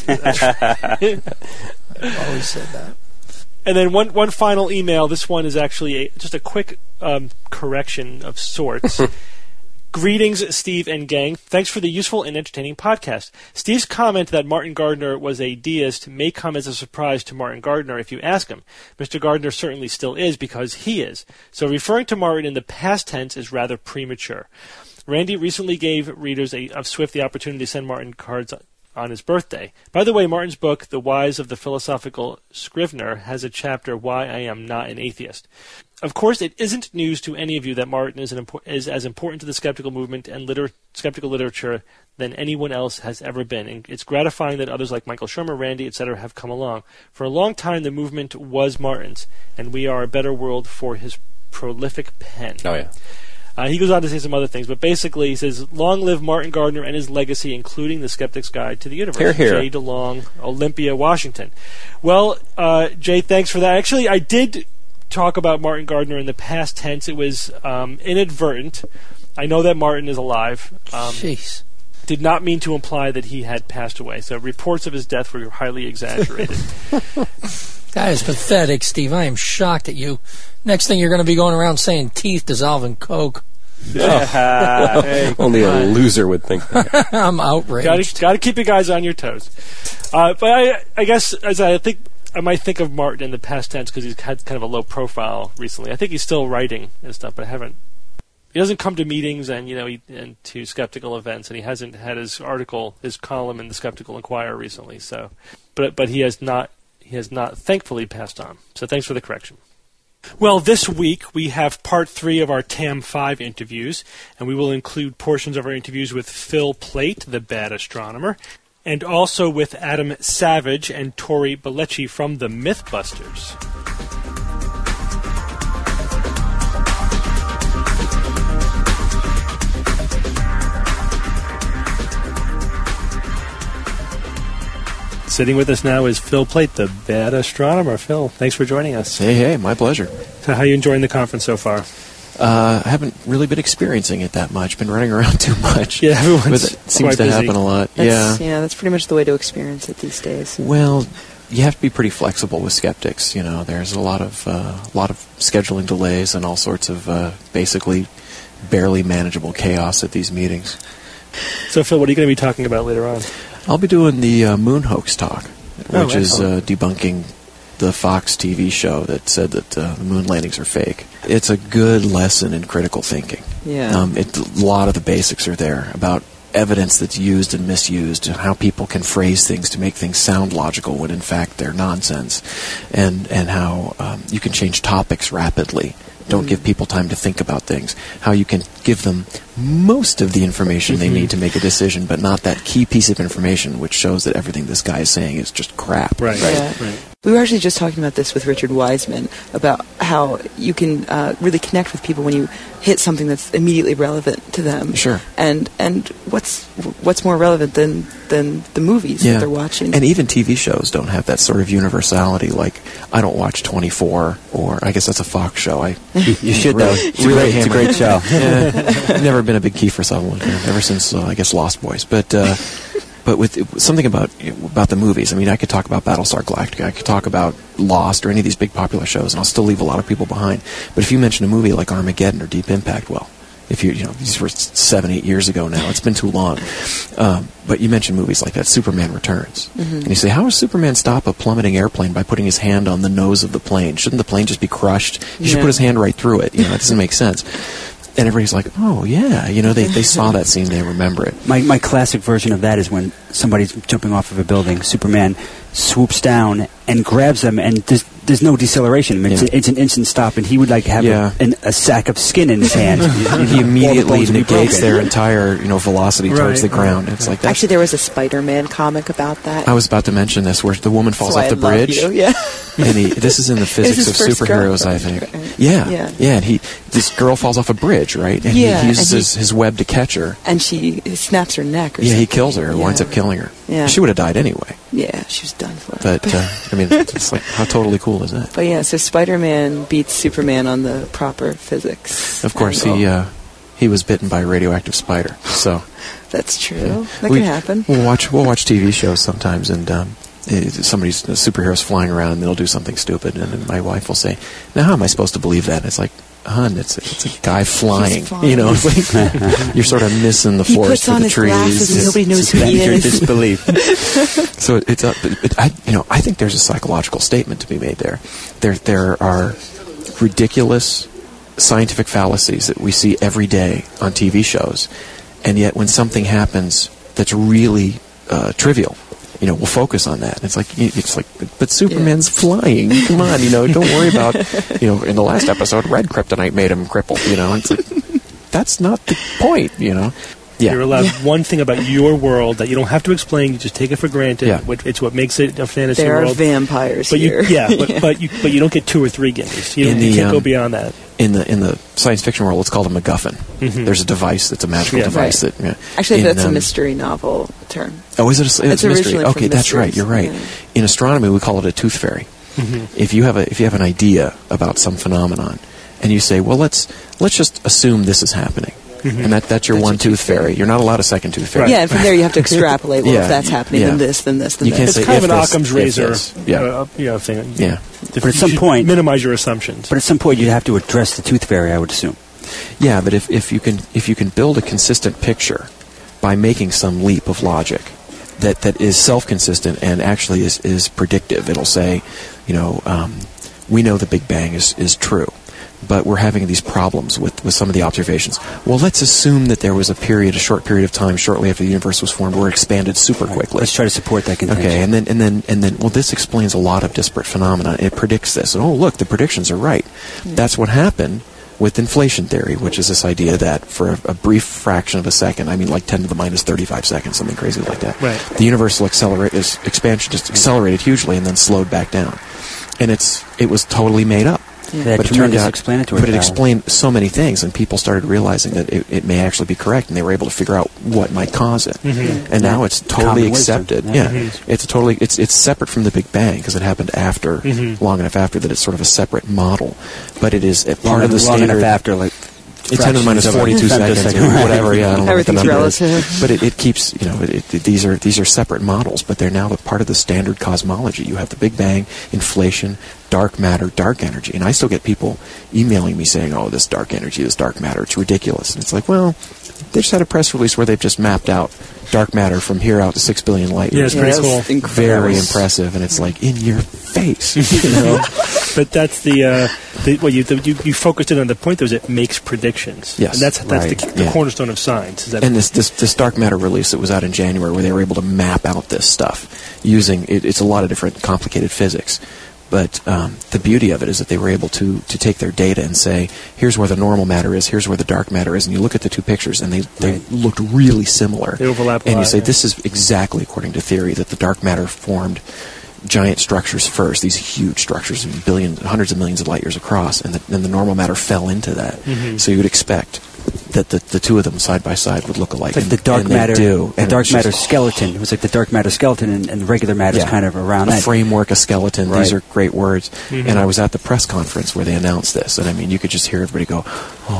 I've always said that. And then one final email. This one is actually just a quick correction of sorts. Greetings, Steve and gang. Thanks for the useful and entertaining podcast. Steve's comment that Martin Gardner was a deist may come as a surprise to Martin Gardner if you ask him. Mr. Gardner certainly still is, because he is. So referring to Martin in the past tense is rather premature. Randy recently gave readers of Swift the opportunity to send Martin cards on his birthday. By the way, Martin's book, The Whys of the Philosophical Scrivener, has a chapter, Why I Am Not an Atheist. Of course, it isn't news to any of you that Martin is as important to the skeptical movement and skeptical literature than anyone else has ever been. And it's gratifying that others like Michael Shermer, Randy, etc. have come along. For a long time, the movement was Martin's, and we are a better world for his prolific pen. Oh, yeah. He goes on to say some other things, but basically he says, "Long live Martin Gardner and his legacy, including The Skeptic's Guide to the Universe." Hear, hear. Jay DeLong, Olympia, Washington. Well, Jay, thanks for that. Actually, I did talk about Martin Gardner in the past tense. It was inadvertent. I know that Martin is alive. Jeez. Did not mean to imply that he had passed away. So reports of his death were highly exaggerated. That is pathetic, Steve. I am shocked at you. Next thing you're going to be going around saying teeth dissolve in Coke. Only a loser would think that. I'm outraged. Got to keep you guys on your toes. But I guess as I might think of Martin in the past tense because he's had kind of a low profile recently. I think he's still writing and stuff, but he doesn't come to meetings and and to skeptical events, and he hasn't had his column in the Skeptical Inquirer recently. So, but he has not thankfully passed on. So thanks for the correction. Well, this week we have part 3 of our TAM5 interviews, and we will include portions of our interviews with Phil Plait, the bad astronomer, and also with Adam Savage and Tori Belleci from the Mythbusters. Sitting with us now is Phil Plait, the bad astronomer. Phil, thanks for joining us. Hey, my pleasure. So how are you enjoying the conference so far? I haven't really been experiencing it that much. Been running around too much. Yeah, everyone's but it seems to busy. happen a lot. Yeah, that's pretty much the way to experience it these days. Well, you have to be pretty flexible with skeptics. There's a lot of scheduling delays and all sorts of basically barely manageable chaos at these meetings. So, Phil, what are you going to be talking about later on? I'll be doing the moon hoax talk, which is excellent. debunking the Fox TV show that said that the moon landings are fake. It's a good lesson in critical thinking. Yeah. A lot of the basics are there about evidence that's used and misused, and how people can phrase things to make things sound logical when in fact they're nonsense, and how you can change topics rapidly. Don't give people time to think about things. How you can give them most of the information they need to make a decision, but not that key piece of information which shows that everything this guy is saying is just crap. Right. We were actually just talking about this with Richard Wiseman, about how you can really connect with people when you hit something that's immediately relevant to them. Sure. And what's more relevant than the movies that they're watching? And even TV shows don't have that sort of universality. Like, I don't watch 24, or I guess that's a Fox show. You should, though. It's a great show. I've never been a big Kiefer Sutherland fan, ever since, I guess, Lost Boys. But But with something about the movies, I mean, I could talk about Battlestar Galactica, I could talk about Lost or any of these big popular shows, and I'll still leave a lot of people behind. But if you mention a movie like Armageddon or Deep Impact, well, if these were 7-8 years ago now, it's been too long. But you mention movies like that, Superman Returns, and you say, how does Superman stop a plummeting airplane by putting his hand on the nose of the plane? Shouldn't the plane just be crushed? He should put his hand right through it. It doesn't make sense. And everybody's like, oh, yeah. They saw that scene, they remember it. My classic version of that is when somebody's jumping off of a building, Superman swoops down and grabs them, and there's no deceleration. I mean, it's an instant stop, and he would have a sack of skin in his hand. He immediately negates their entire velocity towards the ground. It's like that. Actually, there was a Spider-Man comic about that. I was about to mention this, where the woman falls off the bridge. Yeah. And this is in the physics of superheroes, I think. Yeah. And this girl falls off a bridge, right? And he uses his web to catch her. And he snaps her neck or something. He kills her, winds up killing her. Yeah. She would have died anyway. Yeah, she was done for. But, it's like, how totally cool is that? But so Spider-Man beats Superman on the proper physics. Of course, he was bitten by a radioactive spider, so... That's true. That can happen. We'll watch TV shows sometimes, and somebody's superheroes flying around, and they'll do something stupid, and then my wife will say, now how am I supposed to believe that? And it's like, hon, it's a guy flying. It's like you're sort of missing the forest for the trees. He puts on his glasses and nobody knows who he is. Disbelief. So I think there's a psychological statement to be made there. There are ridiculous scientific fallacies that we see every day on TV shows, and yet when something happens that's really trivial, we'll focus on that. It's like, but Superman's flying. Come on, don't worry about, in the last episode, red kryptonite made him crippled. It's like, that's not the point. Yeah. You're allowed one thing about your world that you don't have to explain. You just take it for granted. Yeah. It's what makes it a fantasy world. There are vampires but here. But you don't get 2 or 3 gimmies. You can't go beyond that. In the science fiction world, it's called a MacGuffin. Mm-hmm. There's a device that's a magical device that. Actually, that's a mystery novel term. Oh, is it? It's a mystery. Okay, that's mysteries. right. You're right. Yeah. In astronomy, we call it a tooth fairy. Mm-hmm. If you have an idea about some phenomenon, and you say, well, let's just assume this is happening. Mm-hmm. And that's your one tooth fairy. You're not allowed a second tooth fairy. Right. Yeah, and from there you have to extrapolate. Well, if that's happening, then this, then this, then you this. Can't it's say kind of an Occam's razor thing. Yeah. But at some point, minimize your assumptions. But at some point, you have to address the tooth fairy, I would assume. Yeah, but if you can build a consistent picture by making some leap of logic that is self-consistent and actually is predictive, it'll say, we know the Big Bang is true, but we're having these problems with some of the observations. Well, let's assume that there was a short period of time shortly after the universe was formed where it expanded super quickly. Let's try to support that contention. Okay, and then well, this explains a lot of disparate phenomena. It predicts this. And look, the predictions are right. That's what happened with inflation theory, which is this idea that for a brief fraction of a second, I mean like 10 to the minus 35 seconds, something crazy like that, the universal expansion just accelerated hugely and then slowed back down. And it was totally made up. Yeah. But it turned out, it explained so many things, and people started realizing that it may actually be correct, and they were able to figure out what might cause it. Mm-hmm. And now it's totally accepted. Yeah, it's separate from the Big Bang because it happened after, long enough after that it's sort of a separate model, but it is a part of the standard. Long enough after, like. It's 10 to the minus 42 seconds, or whatever. Yeah, I don't know what the number is. But it keeps, these are separate models, but they're now part of the standard cosmology. You have the Big Bang, inflation, dark matter, dark energy, and I still get people emailing me saying, "Oh, this dark energy, this dark matter, it's ridiculous." And it's like, well, they just had a press release where they've just mapped out dark matter from here out to 6 billion light years. Yeah, it's pretty cool. Very impressive, and it's like in your face. But that's you focused in on the point, though, is it makes predictions. Yes, and that's the cornerstone of science. And this dark matter release that was out in January, where they were able to map out this stuff using it's a lot of different complicated physics. But the beauty of it is that they were able to take their data and say, here's where the normal matter is, here's where the dark matter is, and you look at the two pictures, and they looked really similar. They overlap a lot. And you say, this is exactly according to theory, that the dark matter formed giant structures first, these huge structures, hundreds of millions of light years across, and then the normal matter fell into that. Mm-hmm. So you would expect that the two of them side by side would look alike. Like the dark matter, the dark matter skeleton. It was like the dark matter skeleton, and the regular matter is kind of around that. A framework, a skeleton. Right. These are great words. Mm-hmm. And I was at the press conference where they announced this, and I mean, you could just hear everybody go, "Oh."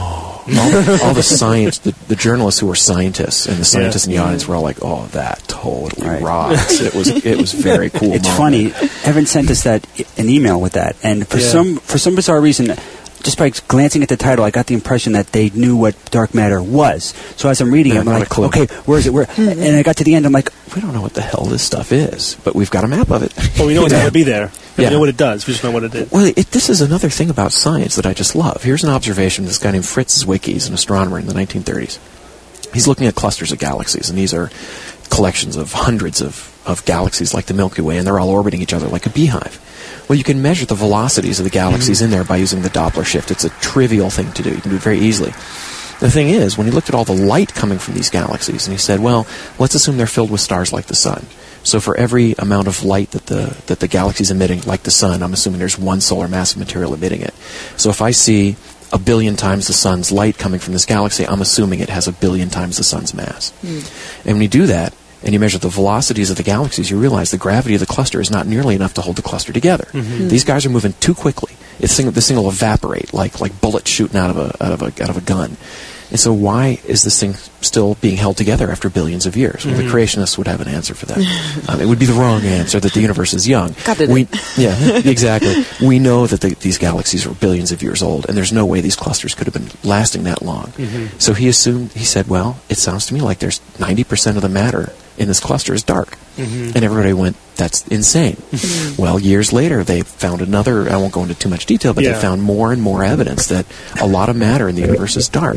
all the science, the journalists who were scientists and the scientists in the audience were all like, "Oh, that totally rocks." It was very cool. It's moment. funny. Evan sent us an email with that, and for some bizarre reason, just by glancing at the title, I got the impression that they knew what dark matter was. So as I'm reading it, I'm like, okay, where is it? Where? And I got to the end, I'm like, we don't know what the hell this stuff is, but we've got a map of it. Well, we know it's going to be there. We know what it does. We just know what it is. Well, this is another thing about science that I just love. Here's an observation of this guy named Fritz Zwicky. He's an astronomer in the 1930s. He's looking at clusters of galaxies, and these are collections of hundreds of galaxies like the Milky Way, and they're all orbiting each other like a beehive. Well, you can measure the velocities of the galaxies in there by using the Doppler shift. It's a trivial thing to do. You can do it very easily. The thing is, when he looked at all the light coming from these galaxies, and he said, well, let's assume they're filled with stars like the sun. So for every amount of light that the galaxy's emitting, like the sun, I'm assuming there's one solar mass of material emitting it. So if I see 1 billion times the sun's light coming from this galaxy, I'm assuming it has 1 billion times the sun's mass. And when you do that, and you measure the velocities of the galaxies, you realize the gravity of the cluster is not nearly enough to hold the cluster together. These guys are moving too quickly. This thing will evaporate like bullets shooting out of a gun. And so why is this thing still being held together after billions of years? Well, the creationists would have an answer for that. It would be the wrong answer, that the universe is young. Yeah, exactly. We know that these galaxies are billions of years old, and there's no way these clusters could have been lasting that long. So he said, well, it sounds to me like there's 90% of the matter in this cluster is dark. And everybody went, that's insane. Well, years later, they found another, I won't go into too much detail, but they found more and more evidence that a lot of matter in the universe is dark.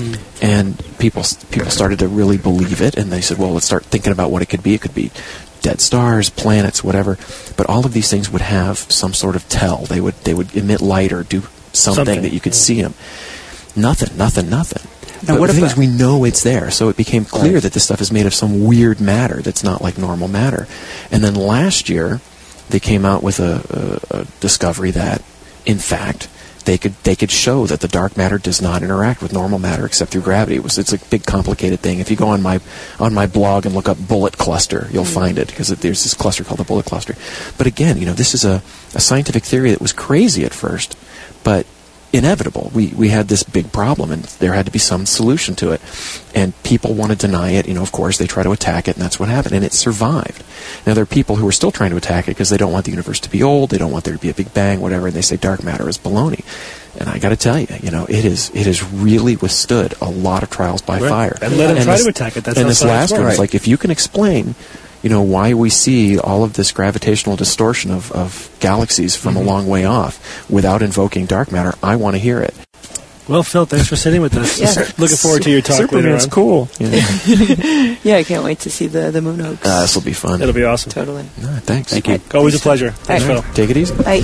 And people started to really believe it, and they said, well, let's start thinking about what it could be. It could be dead stars, planets, whatever. But all of these things would have some sort of tell. They would emit light or do something that you could see them. Nothing. Now, what the thing is, we know it's there, so it became clear that this stuff is made of some weird matter that's not like normal matter. And then last year, they came out with a discovery that, in fact, they could show that the dark matter does not interact with normal matter except through gravity. It's a big, complicated thing. If you go on my blog and look up bullet cluster, you'll find it, because there's this cluster called the bullet cluster. But again, this is a scientific theory that was crazy at first, but inevitable. We had this big problem, and there had to be some solution to it. And people want to deny it. Of course, they try to attack it, and that's what happened. And it survived. Now, there are people who are still trying to attack it because they don't want the universe to be old, they don't want there to be a big bang, whatever, and they say dark matter is baloney. And I got to tell you, it has really withstood a lot of trials by fire. And let them try to attack it. That's and this last one is like, if you can explain why we see all of this gravitational distortion of galaxies from a long way off without invoking dark matter, I want to hear it. Well, Phil, thanks for sitting with us. Looking forward to your talk later on. Superman's cool. Yeah, I can't wait to see the moon hoax. This will be fun. It'll be awesome. Totally. Thanks. Thank you. Always a pleasure. Thanks, Phil. Take it easy. Bye.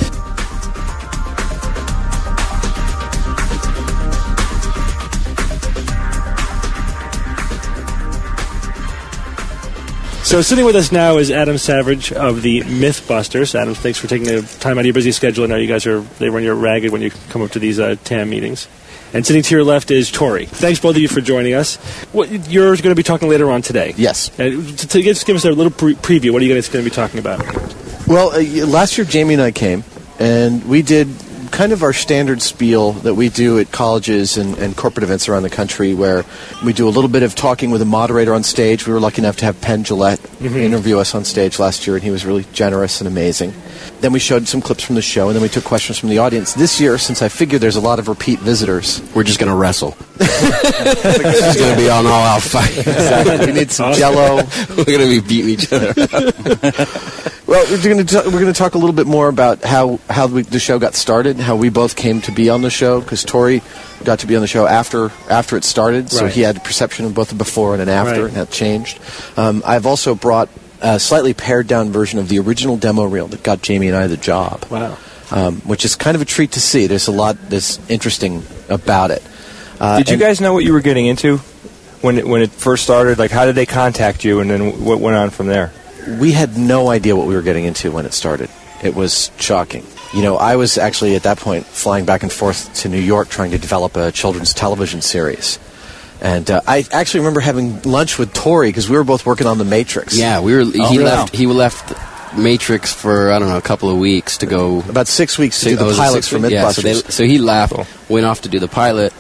So sitting with us now is Adam Savage of the Mythbusters. Adam, thanks for taking the time out of your busy schedule. I know you guys they run you ragged when you come up to these TAM meetings. And sitting to your left is Tori. Thanks, both of you, for joining us. You're going to be talking later on today. Yes. To give us a little preview, what are you guys going to be talking about? Well, last year Jamie and I came, and we did kind of our standard spiel that we do at colleges and corporate events around the country, where we do a little bit of talking with a moderator on stage. We were lucky enough to have Penn Jillette interview us on stage last year, and he was really generous and amazing. Then we showed some clips from the show, and then we took questions from the audience. This year, since I figured there's a lot of repeat visitors, we're just going to wrestle. It's going to be an all-out fight. Exactly. We need some Jell-O. We're going to be beating each other. Well, we're going to talk a little bit more about how the show got started, how we both came to be on the show, because Tori got to be on the show after it started, so he had a perception of both a before and an after, and that changed. I've also brought a slightly pared-down version of the original demo reel that got Jamie and I the job. Wow. Which is kind of a treat to see. There's a lot that's interesting about it. Did you guys know what you were getting into when it first started? Like, how did they contact you, and then what went on from there? We had no idea what we were getting into when it started. It was shocking. I was actually at that point flying back and forth to New York trying to develop a children's television series. And I actually remember having lunch with Tori because we were both working on The Matrix. Yeah, he left Matrix for, I don't know, a couple of weeks to go... About 6 weeks to do the pilots for Mythbusters. So he left, went off to do the pilot,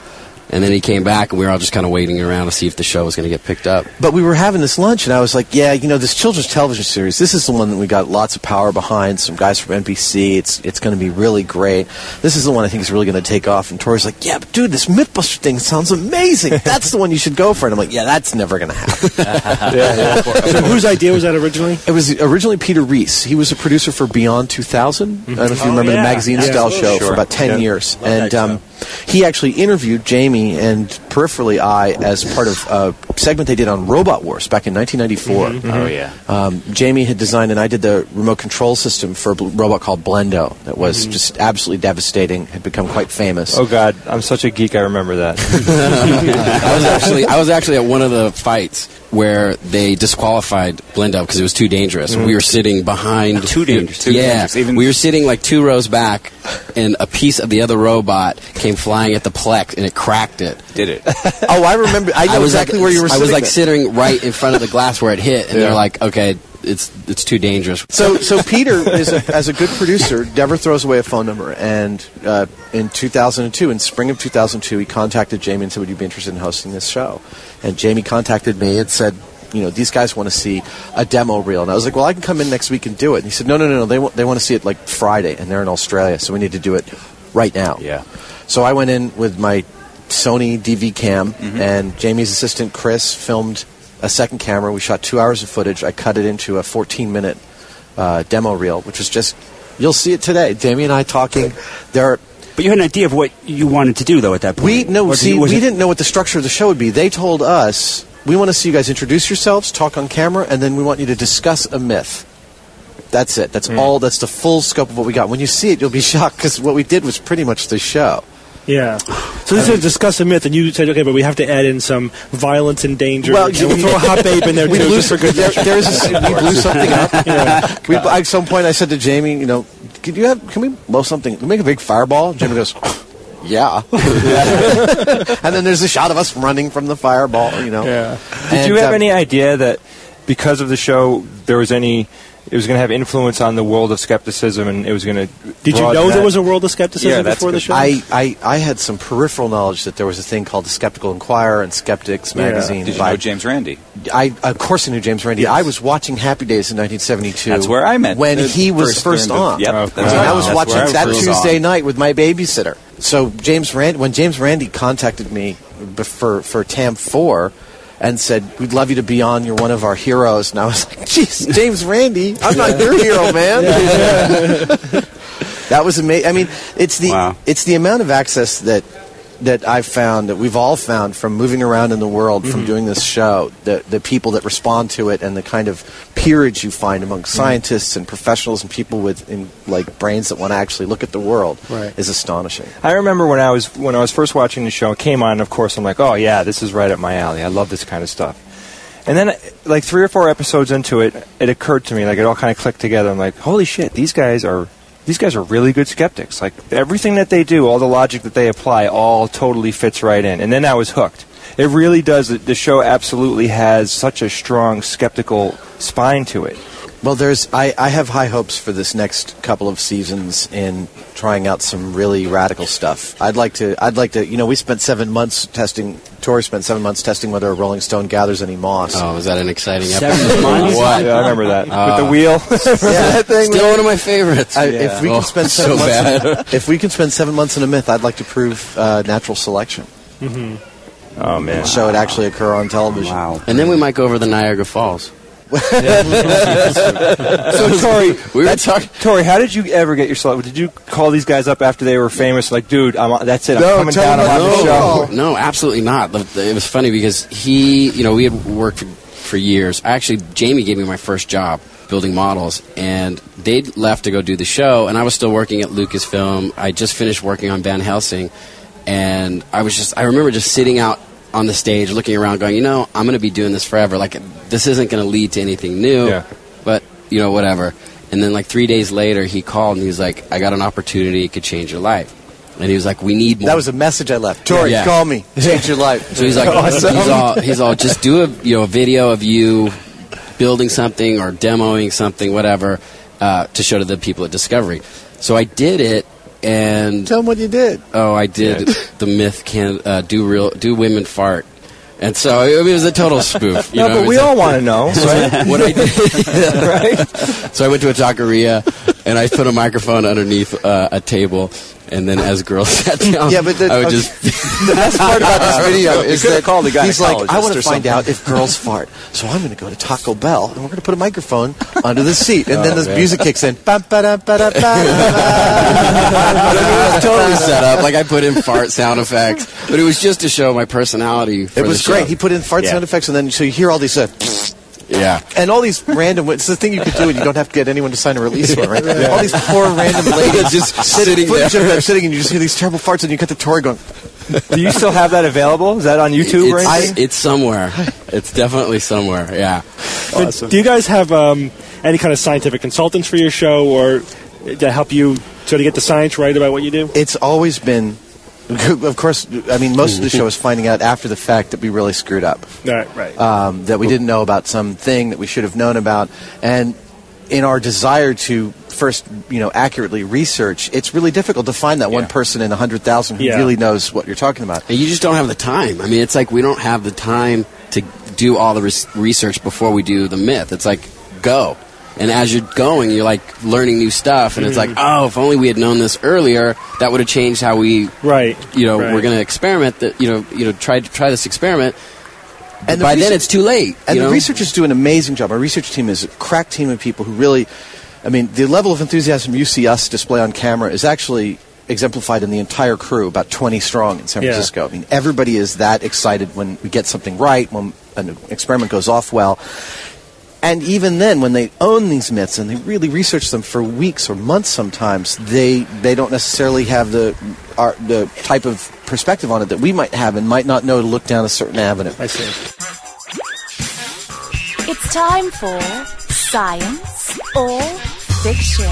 And then he came back, and we were all just kind of waiting around to see if the show was going to get picked up. But we were having this lunch, and I was like, yeah, this children's television series, this is the one that we got lots of power behind, some guys from NBC, it's going to be really great. This is the one I think is really going to take off. And Tori's like, yeah, but dude, this Mythbuster thing sounds amazing. That's the one you should go for. And I'm like, yeah, that's never going to happen. So whose idea was that originally? It was originally Peter Reese. He was a producer for Beyond 2000. I don't know if you remember the magazine-style show for about 10 years. And he actually interviewed Jamie and peripherally I as part of a segment they did on Robot Wars back in 1994. Oh, yeah. Jamie had designed, and I did the remote control system for a robot called Blendo that was just absolutely devastating, had become quite famous. Oh, God. I'm such a geek, I remember that. I was actually at one of the fights where they disqualified Blendo because it was too dangerous. We were sitting behind... Too dangerous. We were sitting like 2 rows back, and a piece of the other robot came flying at the Plex, and it cracked it. Did it? Oh, I remember. I know exactly where you were sitting. I was like sitting right in front of the glass where it hit, and they're like, okay, it's too dangerous. So Peter, as a good producer, never throws away a phone number. And in 2002, in spring of 2002, he contacted Jamie and said, would you be interested in hosting this show? And Jamie contacted me and said, these guys want to see a demo reel. And I was like, well, I can come in next week and do it. And he said, no, they want to see it like Friday, and they're in Australia, so we need to do it right now. Yeah. So I went in with my Sony DV cam, and Jamie's assistant, Chris, filmed a second camera. We shot 2 hours of footage. I cut it into a 14-minute demo reel, which was just, you'll see it today. Jamie and I talking. But you had an idea of what you wanted to do, though, at that point. We didn't know what the structure of the show would be. They told us, we want to see you guys introduce yourselves, talk on camera, and then we want you to discuss a myth. That's it. That's all. That's the full scope of what we got. When you see it, you'll be shocked, because what we did was pretty much the show. Yeah. So this is discuss a myth, and you said, okay, but we have to add in some violence and danger. Well, and we'll throw a hot babe in there, too, just for good measure. We blew something up. At some point, I said to Jamie, can we blow something? Can we make a big fireball? Jamie goes, yeah. And then there's a shot of us running from the fireball, Yeah. Did you have any idea that because of the show, it was going to have influence on the world of skepticism, and it was going to... Did you know there was a world of skepticism before the show? I had some peripheral knowledge that there was a thing called the Skeptical Inquirer and Skeptics magazine. Did you know James Randi? Of course I knew James Randi. Yes. I was watching Happy Days in 1972. That's where I met when he was first on. Yep. I was watching that Tuesday night with my babysitter. So when James Randi contacted me for TAM 4... and said, we'd love you to be on, you're one of our heroes. And I was like, jeez, James Randi, I'm not your hero, man. That was amazing. I mean, it's the amount of access that I've found, that we've all found from moving around in the world, from doing this show, the people that respond to it, and the kind of peerage you find among scientists and professionals and people with brains that want to actually look at the world is astonishing. I remember when I was first watching the show, it came on, and of course I'm like, oh yeah, this is right up my alley. I love this kind of stuff. And then, like 3 or 4 episodes into it, it occurred to me, like it all kind of clicked together. I'm like, holy shit, these guys are really good skeptics. Like, everything that they do, all the logic that they apply, all totally fits right in. And then I was hooked. It really does. The show absolutely has such a strong skeptical spine to it. Well, I have high hopes for this next couple of seasons in trying out some really radical stuff. I'd like to, we spent 7 months testing, Tori spent 7 months testing whether a Rolling Stone gathers any moss. Oh, was that an exciting 7 episode? months? What? Yeah, I remember that. With the wheel. That thing, still one of my favorites. If we can spend 7 months, if we can spend 7 months in a myth, I'd like to prove natural selection. Oh man! Show it actually occur on television. Wow! And then we might go over the Niagara Falls. So Tori, how did you ever get yourself? Did you call these guys up after they were famous? Like, dude, that's it. I'm coming down. I'm on the show. No, absolutely not. It was funny because we had worked for years. Actually, Jamie gave me my first job building models, and they'd left to go do the show, and I was still working at Lucasfilm. I just finished working on Van Helsing, and I remember just sitting out on the stage, looking around, going, I'm going to be doing this forever. Like, this isn't going to lead to anything new, but, whatever. And then, 3 days later, he called, and he was like, I got an opportunity. It could change your life. And he was like, we need more. That was a message I left. Tori, call me. Change your life. So he's like, awesome. he's all, just do a video of you building something or demoing something, whatever, to show to the people at Discovery. So I did it, And tell them what you did. Oh, I did the myth can do women fart. And so it was a total spoof. No, but we all want to know, right? What I did, right? So I went to a taqueria, and I put a microphone underneath a table, and then as girls sat down, yeah, but I would just... The best part about this video is that called the he's like, I want to find something. out if girls fart, so I'm going to go to Taco Bell, and we're going to put a microphone under the seat, and then the music kicks in. But it was totally set up. Like, I put in fart sound effects, but it was just to show my personality for It was the show. great. He put in fart sound effects, and then so you hear all these... yeah. And all these random... It's the thing you could do, and you don't have to get anyone to sign a release for it, right? Yeah. All these poor random ladies just sitting there. there. And you just hear these terrible farts, and you get the Tori going... Do you still have that available? Is that on YouTube or anything? It's somewhere. It's definitely somewhere, yeah. Awesome. Do you guys have any kind of scientific consultants for your show, or to help you sort of get the science right about what you do? It's always been... Of course, I mean, most of the show is finding out after the fact that we really screwed up. Right. That we didn't know about something that we should have known about. And in our desire to first, accurately research, it's really difficult to find that one person in 100,000 who really knows what you're talking about. And you just don't have the time. I mean, it's like we don't have the time to do all the research before we do the myth. It's like, go. And as you're going, you're like learning new stuff, and it's like, oh, if only we had known this earlier, that would have changed how we, we're going to experiment. Try this experiment. And by then, it's too late. And the researchers do an amazing job. Our research team is a crack team of people who really, the level of enthusiasm you see us display on camera is actually exemplified in the entire crew, about 20 strong in San Francisco. Everybody is that excited when we get something right, when an experiment goes off well. And even then, when they own these myths and they really research them for weeks or months sometimes, they don't necessarily have the type of perspective on it that we might have and might not know to look down a certain avenue. I see. It's time for Science or Fiction.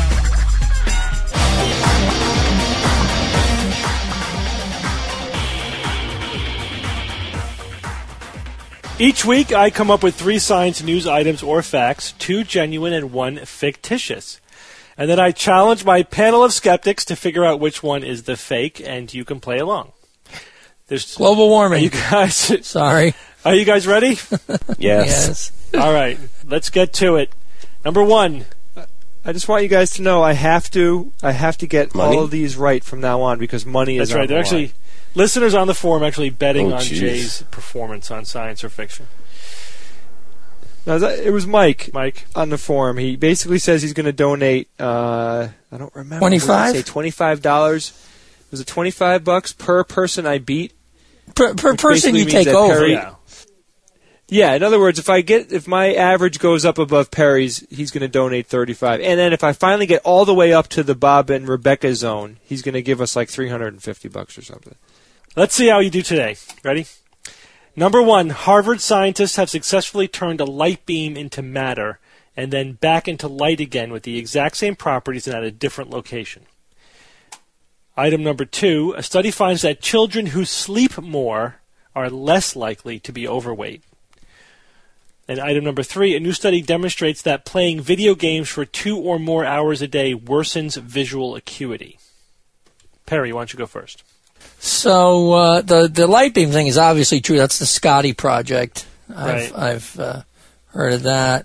Each week, I come up with 3 science news items or facts, 2 genuine and 1 fictitious. And then I challenge my panel of skeptics to figure out which one is the fake, and you can play along. There's global warming. Are you guys... Sorry. Are you guys ready? Yes. All right. Let's get to it. Number 1. I just want you guys to know I have to get money? all of these right from now on because money is That's right. on the They're line. actually... Listeners on the forum actually betting on geez. Jay's performance on Science or Fiction. No, it was Mike on the forum. He basically says he's going to donate. I don't remember. $25? $25. Was it $25 per person I beat? Per person you take over. Yeah. In other words, if my average goes up above Perry's, he's going to donate $35. And then if I finally get all the way up to the Bob and Rebecca zone, he's going to give us like $350 or something. Let's see how you do today. Ready? Number 1, Harvard scientists have successfully turned a light beam into matter and then back into light again with the exact same properties and at a different location. Item number 2, a study finds that children who sleep more are less likely to be overweight. And item number 3, a new study demonstrates that playing video games for 2 or more hours a day worsens visual acuity. Perry, why don't you go first? So the light beam thing is obviously true. That's the Scotty project. I've heard of that.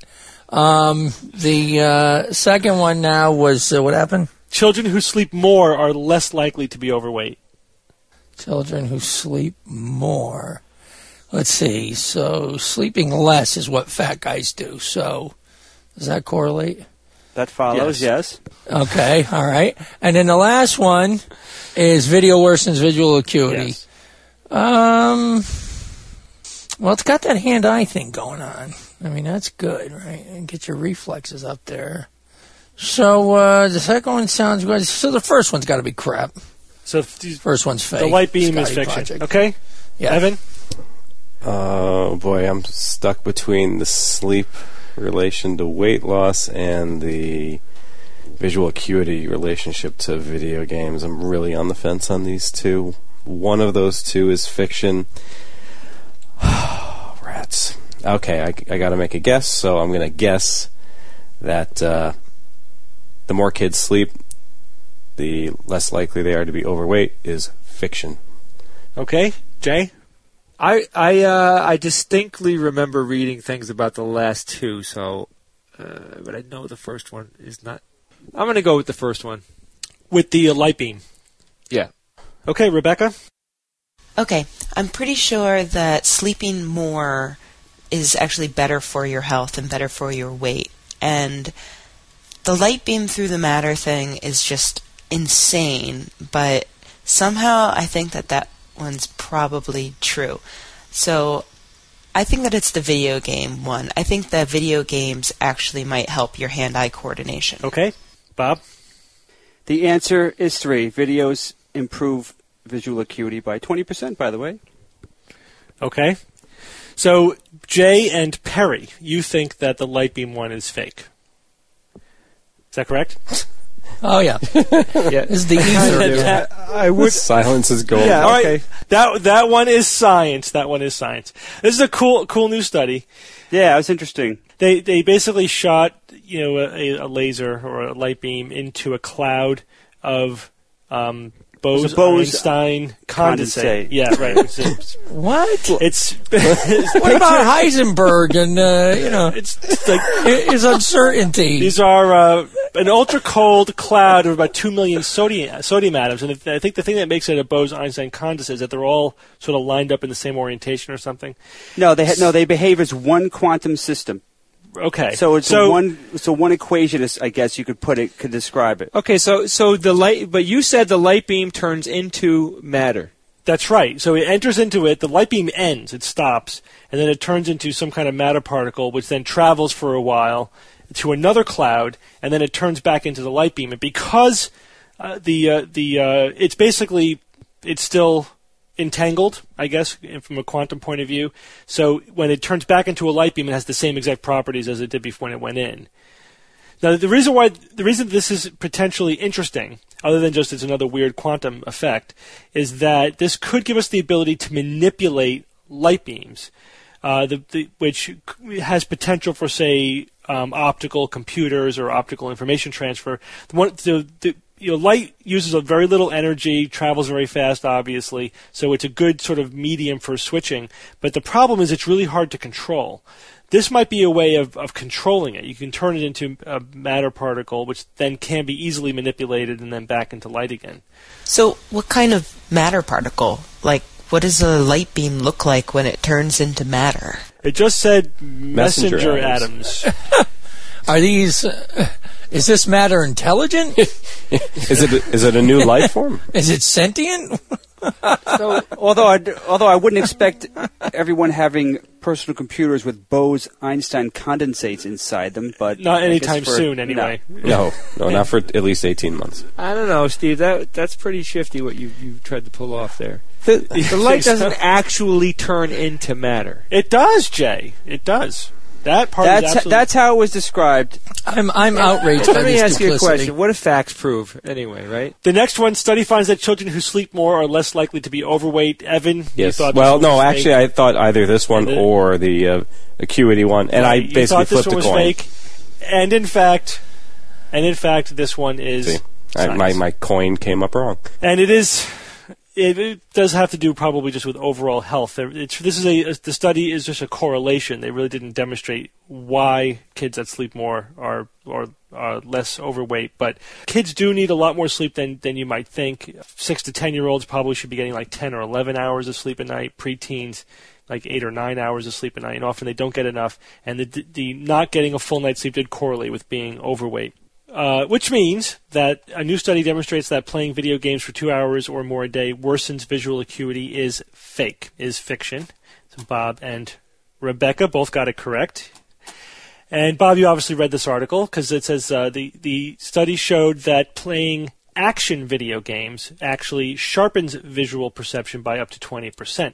The second one now was what happened? Children who sleep more are less likely to be overweight. Children who sleep more. Let's see. So sleeping less is what fat guys do. So does that correlate? That follows, yes. Okay, all right. And then the last one is video worsens visual acuity. Yes. Well, it's got that hand-eye thing going on. That's good, right? And get your reflexes up there. So the second one sounds good. So the first one's got to be crap. So first one's fake. The light beam is Scotty fiction. project. Okay? Yeah. Evan? Oh, boy, I'm stuck between the sleep relation to weight loss and the visual acuity relationship to video games. I'm really on the fence on these two. One of those two is fiction. Rats. Okay, I got to make a guess, so I'm going to guess that the more kids sleep, the less likely they are to be overweight is fiction. Okay, Jay? I distinctly remember reading things about the last two, so but I know the first one is not. I'm going to go with the first one. With the light beam. Yeah. Okay, Rebecca? Okay, I'm pretty sure that sleeping more is actually better for your health and better for your weight. And the light beam through the matter thing is just insane, but somehow I think that one's probably true. So I think that it's the video game one. I think that video games actually might help your hand-eye coordination. Okay. Bob? The answer is 3. Videos improve visual acuity by 20%, by the way. Okay. So, Jay and Perry, you think that the light beam one is fake. Is that correct? Oh, yeah. Yeah. This is the ether. I would. Silence is gold. Yeah, All okay. right. That one is science. That one is science. This is a cool new study. Yeah, it was interesting. They basically shot a laser or a light beam into a cloud of Bose-Einstein condensate. Yeah, right. What? It's what about Heisenberg and it's like his uncertainty? These are an ultra cold cloud of about 2 million sodium atoms, and I think the thing that makes it a Bose-Einstein condensate is that they're all sort of lined up in the same orientation or something. No, they behave as one quantum system. Okay, so one equation is, I guess you could describe it. Okay, so the light, but you said the light beam turns into matter. That's right. So it enters into it, the light beam ends, it stops, and then it turns into some kind of matter particle, which then travels for a while to another cloud, and then it turns back into the light beam. And because it's still entangled, I guess, from a quantum point of view. So when it turns back into a light beam, it has the same exact properties as it did before when it went in. Now, the reason this is potentially interesting, other than just it's another weird quantum effect, is that this could give us the ability to manipulate light beams, which has potential for, say, optical computers or optical information transfer. Light uses a very little energy, travels very fast, obviously, so it's a good sort of medium for switching. But the problem is it's really hard to control. This might be a way of controlling it. You can turn it into a matter particle, which then can be easily manipulated and then back into light again. So what kind of matter particle? Like, what does a light beam look like when it turns into matter? It just said messenger atoms. Are these... is this matter intelligent? Is it a new life form? Is it sentient? So, although I wouldn't expect everyone having personal computers with Bose-Einstein condensates inside them, but not anytime soon, anyway. No, not for at least 18 months. I don't know, Steve. That's pretty shifty what you tried to pull off there. The light doesn't actually turn into matter. It does, Jay. It does. That part is absolutely... That's how it was described. I'm outraged by Let me this ask you a duplicity. question. What do facts prove, anyway, right? The next one, study finds that children who sleep more are less likely to be overweight. Evan, Yes. you thought Well, this one no, was actually, fake. I thought either this one or the acuity one, and I basically flipped the coin. You thought this one was fake, and in fact, this one is. See, my coin came up wrong, and it is. It does have to do probably just with overall health. The study is just a correlation. They really didn't demonstrate why kids that sleep more are less overweight. But kids do need a lot more sleep than you might think. 6 to 10-year-olds probably should be getting like 10 or 11 hours of sleep a night. Preteens, like 8 or 9 hours of sleep a night. And often they don't get enough. And the not getting a full night's sleep did correlate with being overweight. Which means that a new study demonstrates that playing video games for 2 hours or more a day worsens visual acuity is fiction. So Bob and Rebecca both got it correct. And Bob, you obviously read this article because it says the study showed that playing action video games actually sharpens visual perception by up to 20%.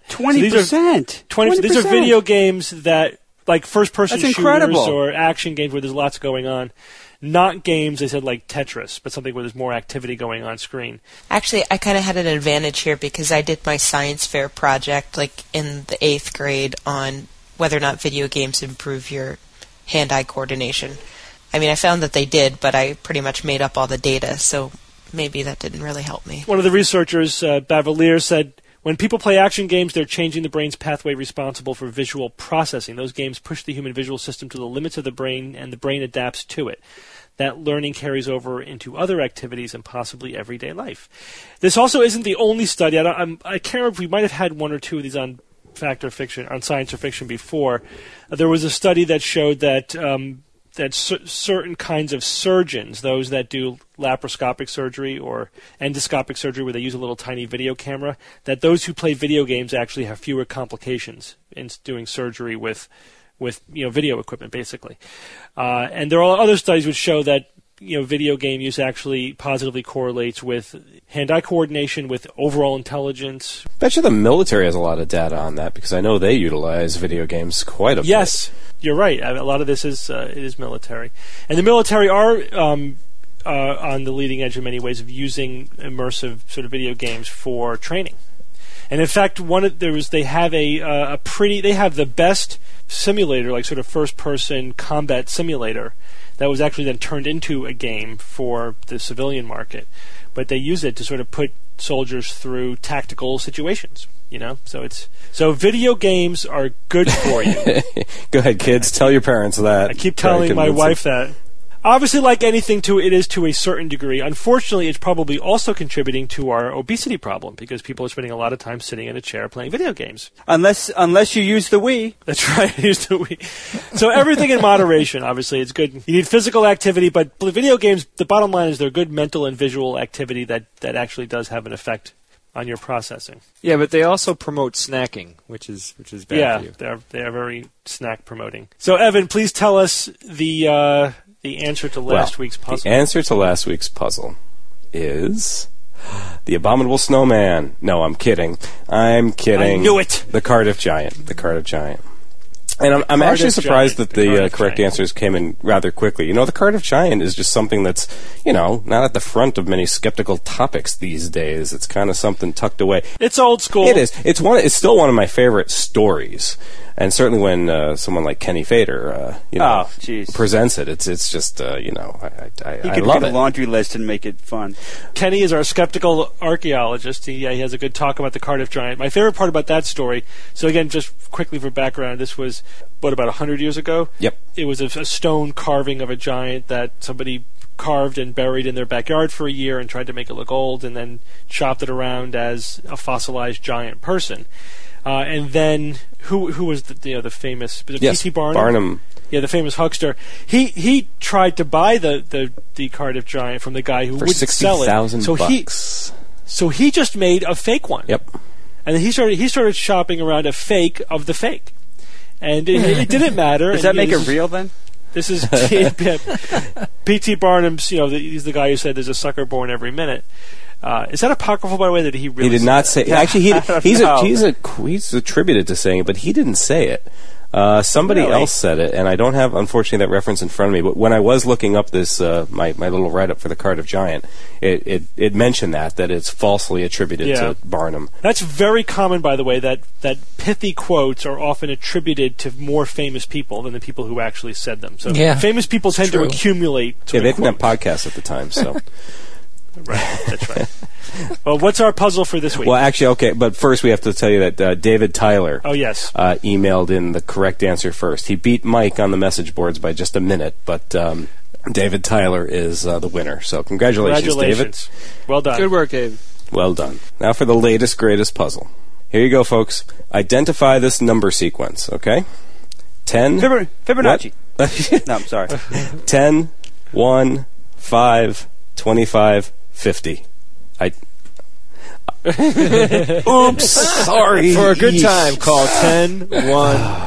20%? 20%. These are video games that, like first-person That's shooters incredible. or action games where there's lots going on. Not games, they said, like Tetris, but something where there's more activity going on screen. Actually, I kind of had an advantage here because I did my science fair project like in the 8th grade on whether or not video games improve your hand-eye coordination. I mean, I found that they did, but I pretty much made up all the data, so maybe that didn't really help me. One of the researchers, Bavalier, said, when people play action games, they're changing the brain's pathway responsible for visual processing. Those games push the human visual system to the limits of the brain, and the brain adapts to it. That learning carries over into other activities and possibly everyday life. This also isn't the only study. I can't remember if we might have had one or two of these on Fact or Fiction, on Science or Fiction before. There was a study that showed that certain kinds of surgeons, those that do laparoscopic surgery or endoscopic surgery where they use a little tiny video camera, that those who play video games actually have fewer complications in doing surgery with video equipment, basically. And there are other studies which show that video game use actually positively correlates with hand-eye coordination, with overall intelligence. Bet you the military has a lot of data on that, because I know they utilize video games quite a bit. Yes, you're right. A lot of this is military. And the military are on the leading edge in many ways of using immersive sort of video games for training. And in fact, they have the best simulator, like sort of first-person combat simulator, that was actually then turned into a game for the civilian market. But they use it to sort of put soldiers through tactical situations. So video games are good for you. Go ahead, kids. Tell your parents that. I keep telling my wife that. Obviously, like anything, it is to a certain degree. Unfortunately, it's probably also contributing to our obesity problem, because people are spending a lot of time sitting in a chair playing video games. Unless you use the Wii. That's right, use the Wii. So everything in moderation, obviously, it's good. You need physical activity, but video games, the bottom line is they're good mental and visual activity that actually does have an effect on your processing. Yeah, but they also promote snacking, which is bad for you. Yeah, they are very snack promoting. So, Evan, please tell us the answer to last week's puzzle. The answer to last week's puzzle is the Abominable Snowman. No, I'm kidding. I knew it. The Cardiff Giant. The Cardiff Giant. And I'm actually surprised that the correct answers came in rather quickly. The Cardiff Giant is just something that's, not at the front of many skeptical topics these days. It's kind of something tucked away. It's old school. It is. It's still one of my favorite stories. And certainly when someone like Kenny Fader, presents it, it's just, I love it. He could make a laundry list and make it fun. Kenny is our skeptical archaeologist. He has a good talk about the Cardiff Giant. My favorite part about that story, so again, just quickly for background, this was, about 100 years ago? Yep. It was a stone carving of a giant that somebody carved and buried in their backyard for a year and tried to make it look old, and then chopped it around as a fossilized giant person. And then who was the famous? Was it P.T. Barnum? Yeah, the famous huckster. He tried to buy the Cardiff Giant from the guy who wouldn't sell it. For $60,000. So he just made a fake one. Yep. And he started shopping around a fake of the fake, and it didn't matter. Does that make it real then? This is P.T. Barnum's. He's the guy who said there's a sucker born every minute. Is that apocryphal, by the way? That he really? He did not say. Yeah. Actually, he's attributed to saying it, but he didn't say it. Somebody else said it, and I don't have, unfortunately, that reference in front of me. But when I was looking up this, my little write-up for the Cardiff Giant, it mentioned that it's falsely attributed to Barnum. That's very common, by the way. That pithy quotes are often attributed to more famous people than the people who actually said them. So famous people tend to accumulate. They didn't have podcasts at the time, so. Right, that's right. Well, what's our puzzle for this week? Well, actually, okay, but first we have to tell you that David Tyler emailed in the correct answer first. He beat Mike on the message boards by just a minute, but David Tyler is the winner. So congratulations, David. Well done. Good work, David. Well done. Now for the latest, greatest puzzle. Here you go, folks. Identify this number sequence, okay? 10... Fibonacci. No, I'm sorry. 10, 1, 5, 25... 50. Oops, sorry. For a good time, call 10, 1,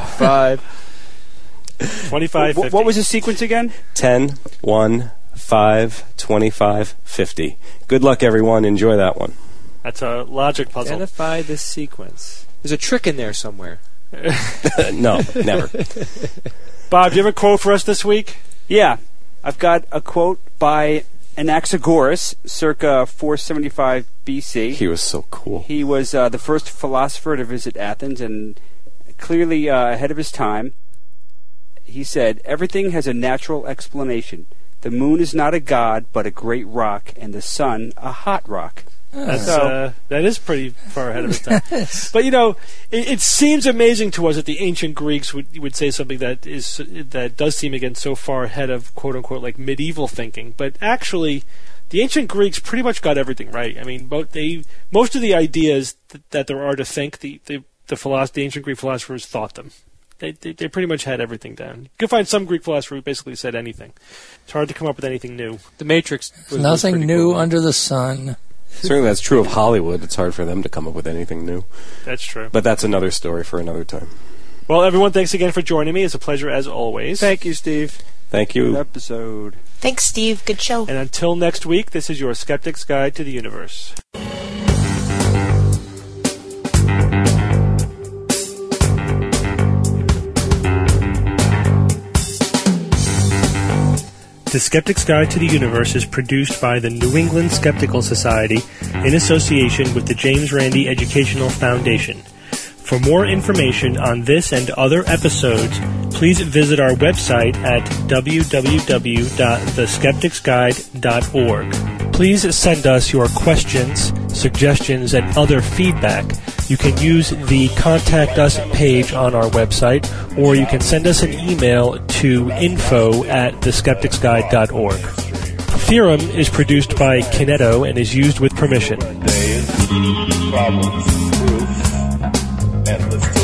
5, 25, 50. What was the sequence again? 10, 1, 5, 25, 50. Good luck, everyone. Enjoy that one. That's a logic puzzle. Identify this sequence. There's a trick in there somewhere. No, never. Bob, do you have a quote for us this week? Yeah. I've got a quote by Anaxagoras, circa 475 BC. He was so cool. He was the first philosopher to visit Athens, and clearly ahead of his time. He said, "Everything has a natural explanation. The moon is not a god, but a great rock, and the sun a hot rock. That is pretty far ahead of its time. But it seems amazing to us that the ancient Greeks would say something that does seem again so far ahead of quote unquote like medieval thinking. But actually, the ancient Greeks pretty much got everything right. I mean, most of the ideas that there are to think, the ancient Greek philosophers thought them. They pretty much had everything down. You can find some Greek philosopher who basically said anything. It's hard to come up with anything new. The Matrix was nothing new cool. under the sun. Certainly that's true of Hollywood. It's hard for them to come up with anything new. That's true. But that's another story for another time. Well, everyone, thanks again for joining me. It's a pleasure as always. Thank you, Steve. Thank you. Good episode. Thanks, Steve. Good show. And until next week, this is your Skeptic's Guide to the Universe. The Skeptic's Guide to the Universe is produced by the New England Skeptical Society in association with the James Randi Educational Foundation. For more information on this and other episodes, please visit our website at www.theskepticsguide.org. Please send us your questions, suggestions, and other feedback. You can use the Contact Us page on our website, or you can send us an email to info@theskepticsguide.org. Theorem is produced by Kineto and is used with permission. Problems, proof, endless